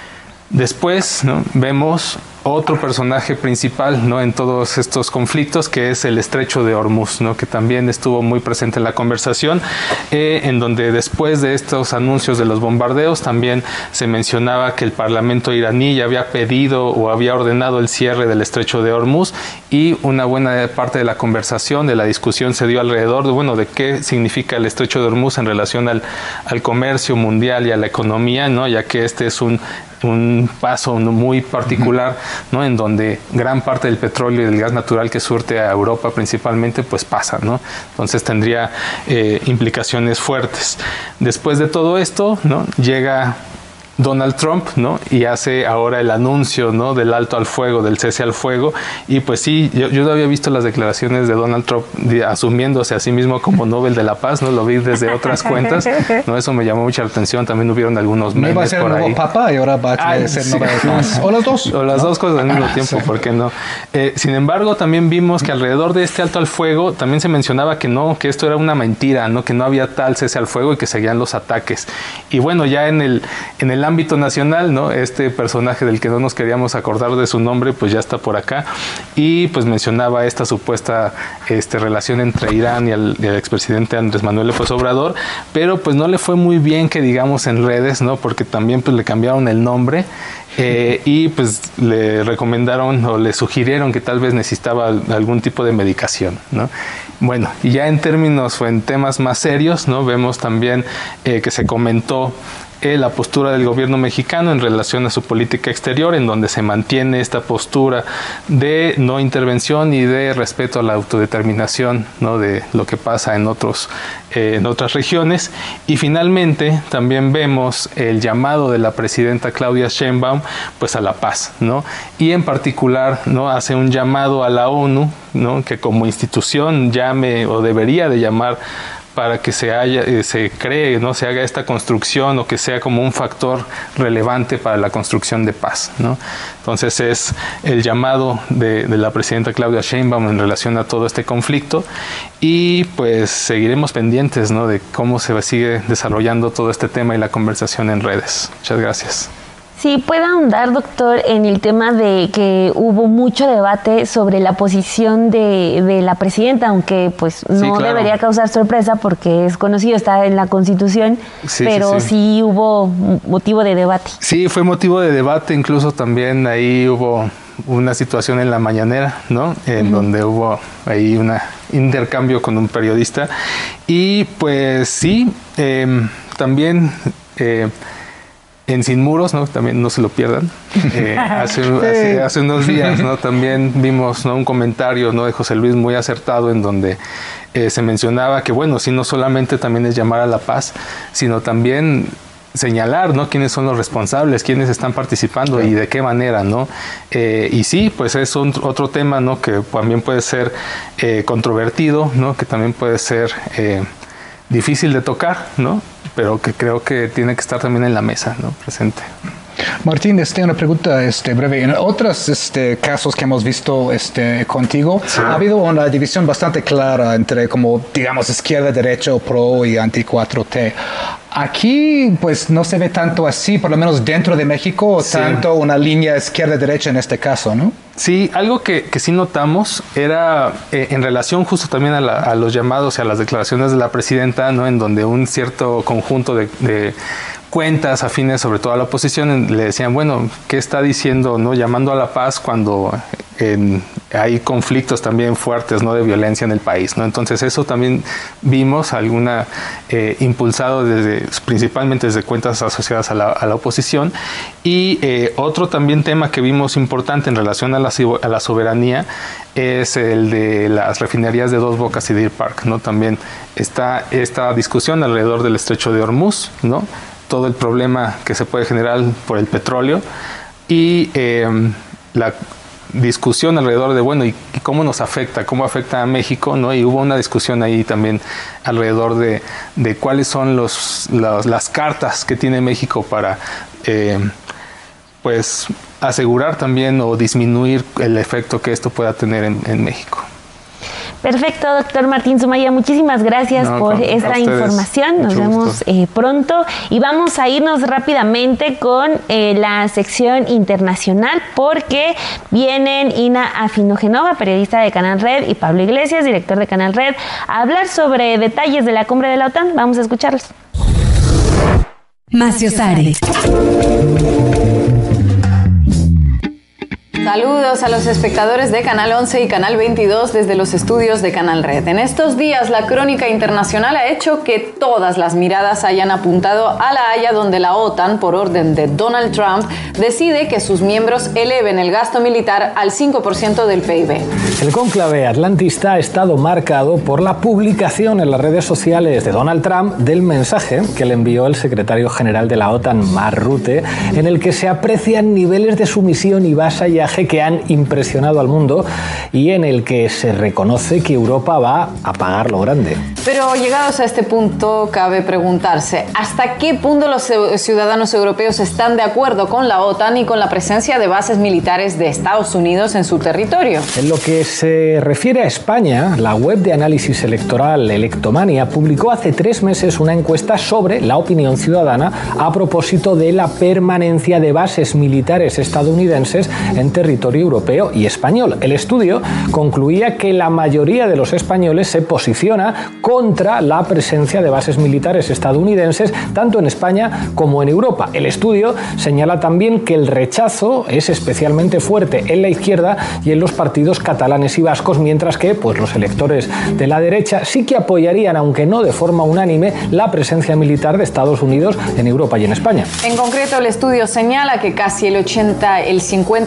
Después, ¿no?, vemos otro personaje principal, ¿no?, en todos estos conflictos, que es el Estrecho de Hormuz, ¿no?, que también estuvo muy presente en la conversación, eh, en donde después de estos anuncios de los bombardeos también se mencionaba que el Parlamento iraní ya había pedido o había ordenado el cierre del Estrecho de Hormuz, y una buena parte de la conversación, de la discusión, se dio alrededor de, bueno, de qué significa el Estrecho de Hormuz en relación al, al comercio mundial y a la economía, ¿no?, ya que este es un un paso muy particular, ¿no?, en donde gran parte del petróleo y del gas natural que surte a Europa principalmente, pues pasa, ¿no? Entonces tendría eh, implicaciones fuertes. Después de todo esto, ¿no?, llega Donald Trump, ¿no?, y hace ahora el anuncio, ¿no?, del alto al fuego, del cese al fuego. Y pues sí, yo, yo había visto las declaraciones de Donald Trump de, asumiéndose a sí mismo como Nobel de la Paz, ¿no? Lo vi desde otras cuentas, ¿no? Eso me llamó mucha atención. También hubieron algunos memes por ahí. ¿No iba a ser el nuevo papa y ahora va a Ay, ser sí. Nobel de la Paz? ¿O las dos? O las dos cosas al mismo tiempo, sí. ¿Por qué no? Eh, sin embargo, también vimos que alrededor de este alto al fuego también se mencionaba que no, que esto era una mentira, ¿no?, que no había tal cese al fuego y que seguían los ataques. Y bueno, ya en el, en el ámbito nacional, ¿no?, este personaje del que no nos queríamos acordar de su nombre, pues ya está por acá, y pues mencionaba esta supuesta este, relación entre Irán y el, y el expresidente Andrés Manuel López Obrador, pero pues no le fue muy bien, que digamos, en redes, ¿no?, porque también pues le cambiaron el nombre, eh, y pues le recomendaron o le sugirieron que tal vez necesitaba algún tipo de medicación, ¿no? Bueno, y ya en términos o en temas más serios, ¿no?, vemos también eh, que se comentó Eh, la postura del gobierno mexicano en relación a su política exterior, en donde se mantiene esta postura de no intervención y de respeto a la autodeterminación, ¿no?, de lo que pasa en otros eh, en otras regiones. Y finalmente también vemos el llamado de la presidenta Claudia Sheinbaum pues a la paz, ¿no?, y en particular, ¿no?, hace un llamado a la ONU, ¿no?, que como institución llame o debería de llamar para que se, haya, eh, se cree, ¿no? se haga esta construcción o que sea como un factor relevante para la construcción de paz, ¿no? Entonces es el llamado de, de la presidenta Claudia Sheinbaum en relación a todo este conflicto y pues seguiremos pendientes, ¿no? de cómo se sigue desarrollando todo este tema y la conversación en redes. Muchas gracias. Sí, puede ahondar, doctor, en el tema de que hubo mucho debate sobre la posición de, de la presidenta, aunque pues no sí, claro. debería causar sorpresa porque es conocido, está en la Constitución, sí, pero sí, sí. sí hubo motivo de debate. Sí, fue motivo de debate, incluso también ahí hubo una situación en la mañanera, ¿no? En uh-huh. donde hubo ahí un intercambio con un periodista y pues sí, eh, también... Eh, En Sin Muros, ¿no? También no se lo pierdan. Eh, hace, hace, hace unos días, ¿no? También vimos, ¿no? un comentario, ¿no? de José Luis muy acertado en donde eh, se mencionaba que, bueno, sí, no solamente también es llamar a la paz, sino también señalar, ¿no? quiénes son los responsables, quiénes están participando sí. y de qué manera, ¿no? Eh, y sí, pues es un, otro tema, ¿no? que también puede ser eh, controvertido, ¿no? que también puede ser eh, difícil de tocar, ¿no? pero que creo que tiene que estar también en la mesa, ¿no? presente. Martín, este, una pregunta este, breve. En otros este, casos que hemos visto este, contigo, sí. ha habido una división bastante clara entre, como digamos, izquierda, derecha, pro y anti cuatro T. Aquí, pues, no se ve tanto así, por lo menos dentro de México, sí. tanto una línea izquierda-derecha en este caso, ¿no? Sí, algo que, que sí notamos era eh, en relación justo también a, la, a los llamados y a las declaraciones de la presidenta, ¿no? En donde un cierto conjunto de, de cuentas afines, sobre todo a la oposición, le decían, bueno, ¿qué está diciendo, no? Llamando a la paz cuando en, hay conflictos también fuertes, ¿no? de violencia en el país, ¿no? Entonces eso también vimos alguna eh, impulsado desde, principalmente desde cuentas asociadas a la, a la oposición. Y eh, otro también tema que vimos importante en relación a la, a la soberanía es el de las refinerías de Dos Bocas y Deer Park, ¿no? También está esta discusión alrededor del estrecho de Hormuz, ¿no? todo el problema que se puede generar por el petróleo y eh, la discusión alrededor de, bueno, ¿y cómo nos afecta? ¿Cómo afecta a México? ¿no? Y hubo una discusión ahí también alrededor de, de cuáles son los, los, las cartas que tiene México para, eh, pues, asegurar también o disminuir el efecto que esto pueda tener en, en México. Perfecto, doctor Martín Sumaya, muchísimas gracias no, por esta información. Nos vemos eh, pronto y vamos a irnos rápidamente con eh, la sección internacional porque vienen Ina Afinogenova, periodista de Canal Red, y Pablo Iglesias, director de Canal Red, a hablar sobre detalles de la cumbre de la OTAN. Vamos a escucharlos. Maciosare. Saludos a los espectadores de Canal once y Canal veintidós desde los estudios de Canal Red. En estos días, la crónica internacional ha hecho que todas las miradas hayan apuntado a La Haya, donde la OTAN, por orden de Donald Trump, decide que sus miembros eleven el gasto militar al cinco por ciento del P I B. El cónclave atlantista ha estado marcado por la publicación en las redes sociales de Donald Trump del mensaje que le envió el secretario general de la OTAN, Mark Rutte, en el que se aprecian niveles de sumisión y vasallaje que han impresionado al mundo y en el que se reconoce que Europa va a pagar lo grande. Pero llegados a este punto, cabe preguntarse ¿hasta qué punto los ciudadanos europeos están de acuerdo con la OTAN y con la presencia de bases militares de Estados Unidos en su territorio? En lo que se refiere a España, la web de análisis electoral Electomania publicó hace tres meses una encuesta sobre la opinión ciudadana a propósito de la permanencia de bases militares estadounidenses en territorio europeo y español. El estudio concluía que la mayoría de los españoles se posiciona contra la presencia de bases militares estadounidenses tanto en España como en Europa. El estudio señala también que el rechazo es especialmente fuerte en la izquierda y en los partidos catalanes y vascos, mientras que pues, los electores de la derecha sí que apoyarían, aunque no de forma unánime, la presencia militar de Estados Unidos en Europa y en España. En concreto, el estudio señala que casi el ochenta, el cincuenta y ocho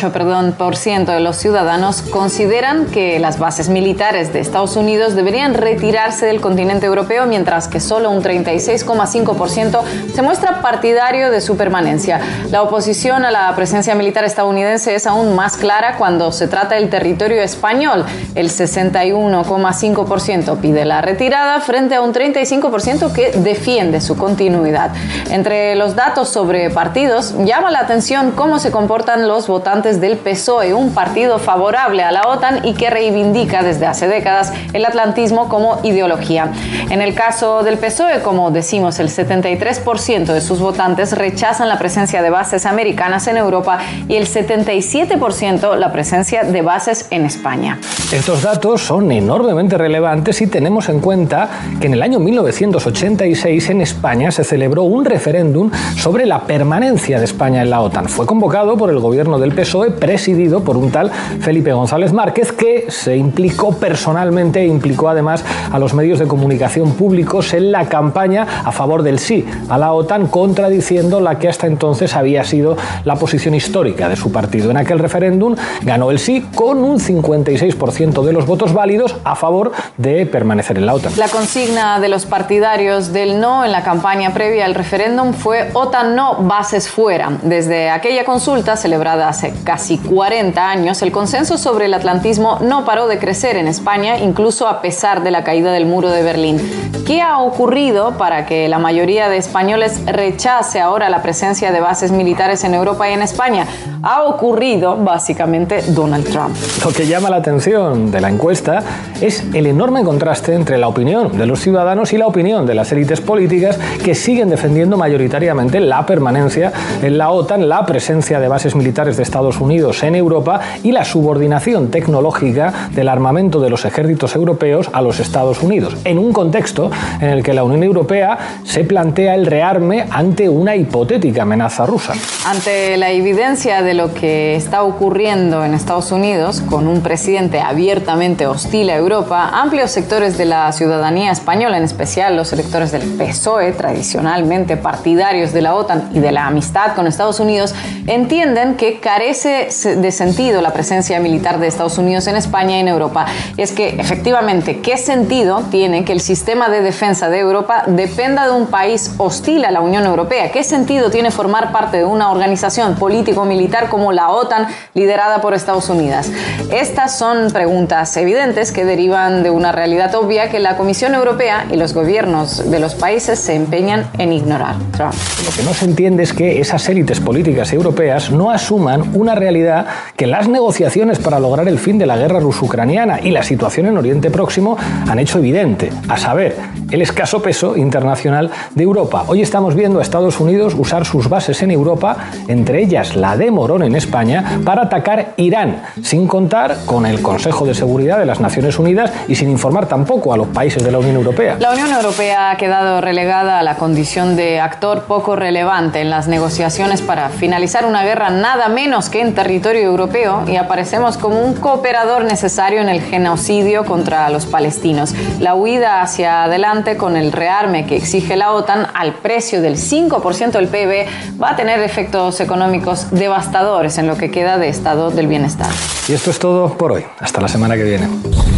ocho perdón, por ciento de los ciudadanos consideran que las bases militares de Estados Unidos deberían retirarse del continente europeo, mientras que solo un treinta y seis coma cinco por ciento se muestra partidario de su permanencia. La oposición a la presencia militar estadounidense es aún más clara cuando se trata del territorio español. El sesenta y uno coma cinco por ciento pide la retirada frente a un treinta y cinco por ciento que defiende su continuidad. Entre los datos sobre partidos, llama la atención cómo se comportan los votantes del P S O E, un partido favorable a la OTAN y que reivindica desde hace décadas el atlantismo como ideología. En el caso del P S O E, como decimos, el setenta y tres por ciento de sus votantes rechazan la presencia de bases americanas en Europa y el setenta y siete por ciento la presencia de bases en España. Estos datos son enormemente relevantes si tenemos en cuenta que en el año mil novecientos ochenta y seis en España se celebró un referéndum sobre la permanencia de España en la OTAN. Fue convocado por el gobierno del P S O E, presidido por un tal Felipe González Márquez, que se implicó personalmente e implicó además a los medios de comunicación públicos en la campaña a favor del sí a la OTAN, contradiciendo la que hasta entonces había sido la posición histórica de su partido. En aquel referéndum ganó el sí con un cincuenta y seis por ciento de los votos válidos a favor de permanecer en la OTAN. La consigna de los partidarios del no en la campaña previa al referéndum fue OTAN no, bases fuera. Desde aquella consulta, celebrada hace casi cuarenta años, el consenso sobre el atlantismo no paró de crecer en España, incluso a pesar de la caída del muro de Berlín. ¿Qué ha ocurrido para que la mayoría de españoles rechace ahora la presencia de bases militares en Europa y en España? Ha ocurrido básicamente Donald Trump. Lo que llama la atención de la encuesta es el enorme contraste entre la opinión de los ciudadanos y la opinión de las élites políticas, que siguen defendiendo mayoritariamente la permanencia en la OTAN, la presencia de bases militares de Estados Unidos en Europa y la subordinación tecnológica del armamento de los ejércitos europeos a los Estados Unidos, en un contexto en el que la Unión Europea se plantea el rearme ante una hipotética amenaza rusa. Ante la evidencia de lo que está ocurriendo en Estados Unidos, con un presidente abiertamente hostil a Europa, amplios sectores de la ciudadanía española, en especial los electores del P S O E, tradicionalmente partidarios de la OTAN y de la amistad con Estados Unidos, entienden que carece de sentido la presencia militar de Estados Unidos en España y en Europa. Y es que, efectivamente, ¿qué sentido tiene que el sistema de defensa de Europa dependa de un país hostil a la Unión Europea? ¿Qué sentido tiene formar parte de una organización político-militar como la OTAN, liderada por Estados Unidos? Estas son preguntas evidentes que derivan de una realidad obvia que la Comisión Europea y los gobiernos de los países se empeñan en ignorar. Trump. Lo que no se entiende es que esas élites políticas europeas no asuman una realidad que las negociaciones para lograr el fin de la guerra ruso-ucraniana y la situación en Oriente Próximo han hecho evidente, a saber, el escaso peso internacional de Europa. Hoy estamos viendo a Estados Unidos usar sus bases en Europa, entre ellas la de Morón en España, para atacar Irán, sin contar con el Consejo de Seguridad de las Naciones Unidas y sin informar tampoco a los países de la Unión Europea. La Unión Europea ha quedado relegada a la condición de actor poco relevante en las negociaciones para finalizar una guerra nada menos que en territorio europeo, y aparecemos como un cooperador necesario en el genocidio contra los palestinos. La huida hacia adelante con el rearme que exige la OTAN al precio del cinco por ciento del P I B va a tener efectos económicos devastadores en lo que queda de estado del bienestar. Y esto es todo por hoy. Hasta la semana que viene.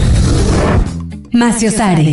Maciosare.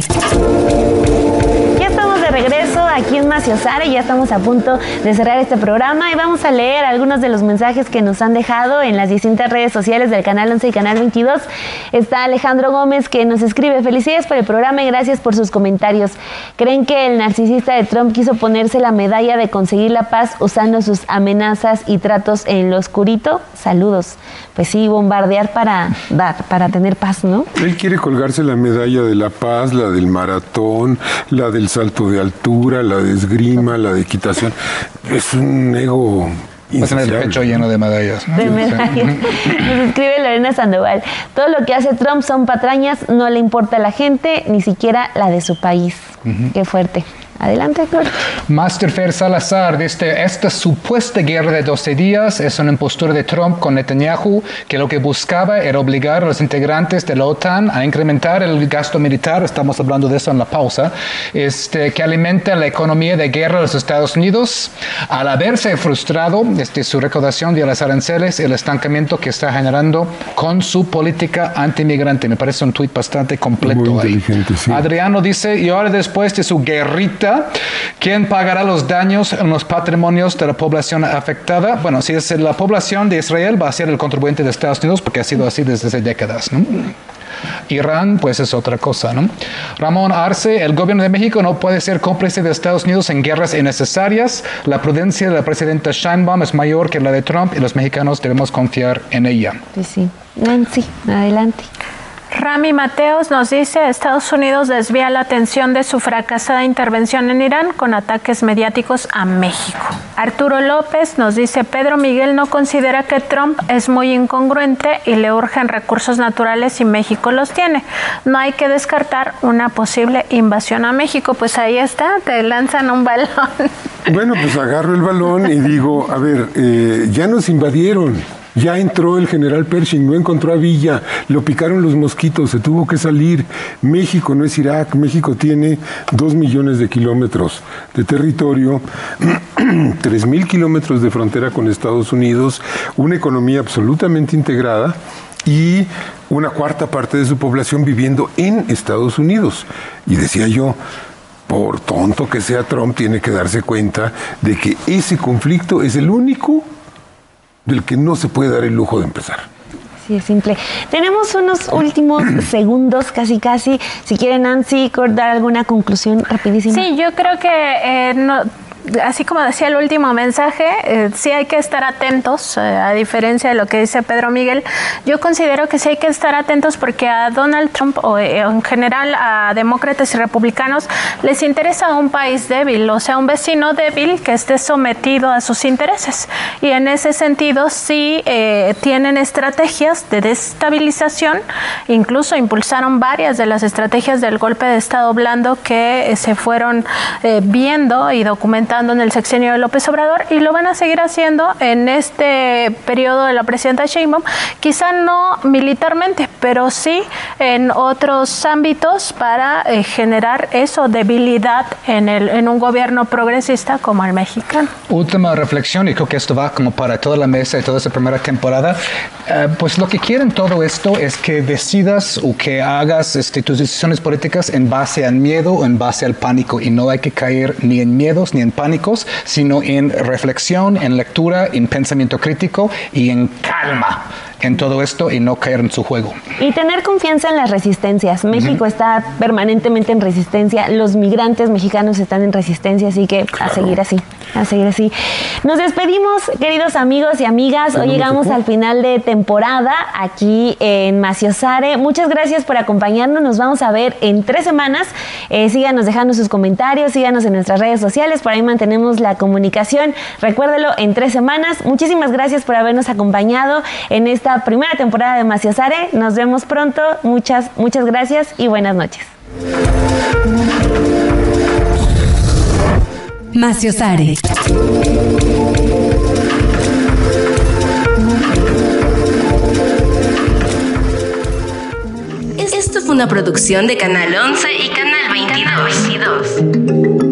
Ya estamos de regreso aquí en Maciosare, ya estamos a punto de cerrar este programa y vamos a leer algunos de los mensajes que nos han dejado en las distintas redes sociales del Canal once y Canal veintidós. Está Alejandro Gómez, que nos escribe: felicidades por el programa y gracias por sus comentarios. ¿Creen que el narcisista de Trump quiso ponerse la medalla de conseguir la paz usando sus amenazas y tratos en lo oscurito? Saludos. Pues sí, bombardear para dar, para tener paz, ¿no? Él quiere colgarse la medalla de la paz, la del maratón, la del salto de altura, la de esgrima, la de equitación. Es un ego Va a tener el pecho lleno de medallas, ¿no? De medallas. Nos escribe Lorena Sandoval: todo lo que hace Trump son patrañas, no le importa a la gente, ni siquiera la de su país. Uh-huh. Qué fuerte. Adelante, Kurt. Masterfer Salazar dice, esta supuesta guerra de doce días es una impostura de Trump con Netanyahu, que lo que buscaba era obligar a los integrantes de la OTAN a incrementar el gasto militar, estamos hablando de eso en la pausa, este, que alimenta la economía de guerra de los Estados Unidos, al haberse frustrado desde su recaudación de los aranceles y el estancamiento que está generando con su política antimigrante. Me parece un tuit bastante completo. Muy inteligente, ahí. Sí. Adriano dice, y ahora después de su guerrita, ¿quién pagará los daños en los patrimonios de la población afectada? Bueno, si es la población de Israel, va a ser el contribuyente de Estados Unidos, porque ha sido así desde hace décadas, ¿no? Irán, pues es otra cosa, ¿no? Ramón Arce, el gobierno de México no puede ser cómplice de Estados Unidos en guerras innecesarias. La prudencia de la presidenta Sheinbaum es mayor que la de Trump y los mexicanos debemos confiar en ella. Sí, sí. Nancy, adelante. Rami Mateos nos dice, Estados Unidos desvía la atención de su fracasada intervención en Irán con ataques mediáticos a México. Arturo López nos dice, Pedro Miguel no considera que Trump es muy incongruente y le urgen recursos naturales y México los tiene. No hay que descartar una posible invasión a México. Pues ahí está, te lanzan un balón. Bueno, pues agarro el balón y digo, a ver, eh, ya nos invadieron. Ya entró el general Pershing, no encontró a Villa, lo picaron los mosquitos, se tuvo que salir. México no es Irak, México tiene dos millones de kilómetros de territorio, tres mil kilómetros de frontera con Estados Unidos, una economía absolutamente integrada y una cuarta parte de su población viviendo en Estados Unidos. Y decía yo, por tonto que sea Trump, tiene que darse cuenta de que ese conflicto es el único del que no se puede dar el lujo de empezar. Sí, es simple. Tenemos unos últimos segundos, casi casi. Si quiere, Nancy, dar alguna conclusión rapidísima. Sí, yo creo que eh, no, así como decía el último mensaje, eh, sí hay que estar atentos, eh, a diferencia de lo que dice Pedro Miguel. Yo considero que sí hay que estar atentos porque a Donald Trump o eh, en general a demócratas y republicanos les interesa un país débil, o sea, un vecino débil que esté sometido a sus intereses. Y en ese sentido sí eh, tienen estrategias de desestabilización, incluso impulsaron varias de las estrategias del golpe de Estado blando que eh, se fueron eh, viendo y documentando en el sexenio de López Obrador, y lo van a seguir haciendo en este periodo de la presidenta Sheinbaum, quizá no militarmente, pero sí en otros ámbitos para eh, generar eso, debilidad en, el, en un gobierno progresista como el mexicano. Última reflexión, y creo que esto va como para toda la mesa y toda esta primera temporada. Uh, pues lo que quieren todo esto es que decidas o que hagas este, tus decisiones políticas en base al miedo o en base al pánico, y no hay que caer ni en miedos ni en pánicos, sino en reflexión, en lectura, en pensamiento crítico y en calma en todo esto y no caer en su juego. Y tener confianza en las resistencias. México uh-huh. está permanentemente en resistencia, los migrantes mexicanos están en resistencia, así que claro. a seguir así, a seguir así. Nos despedimos, queridos amigos y amigas. Hoy llegamos al final de temporada aquí en Maciosare. Muchas gracias por acompañarnos. Nos vamos a ver en tres semanas. Eh, síganos dejando sus comentarios, síganos en nuestras redes sociales, por ahí mantenemos la comunicación. Recuérdelo, en tres semanas. Muchísimas gracias por habernos acompañado en esta primera temporada de Maciosare. Nos vemos pronto. Muchas, muchas gracias y buenas noches. Maciosare. Esto fue una producción de Canal once y Canal veintidós.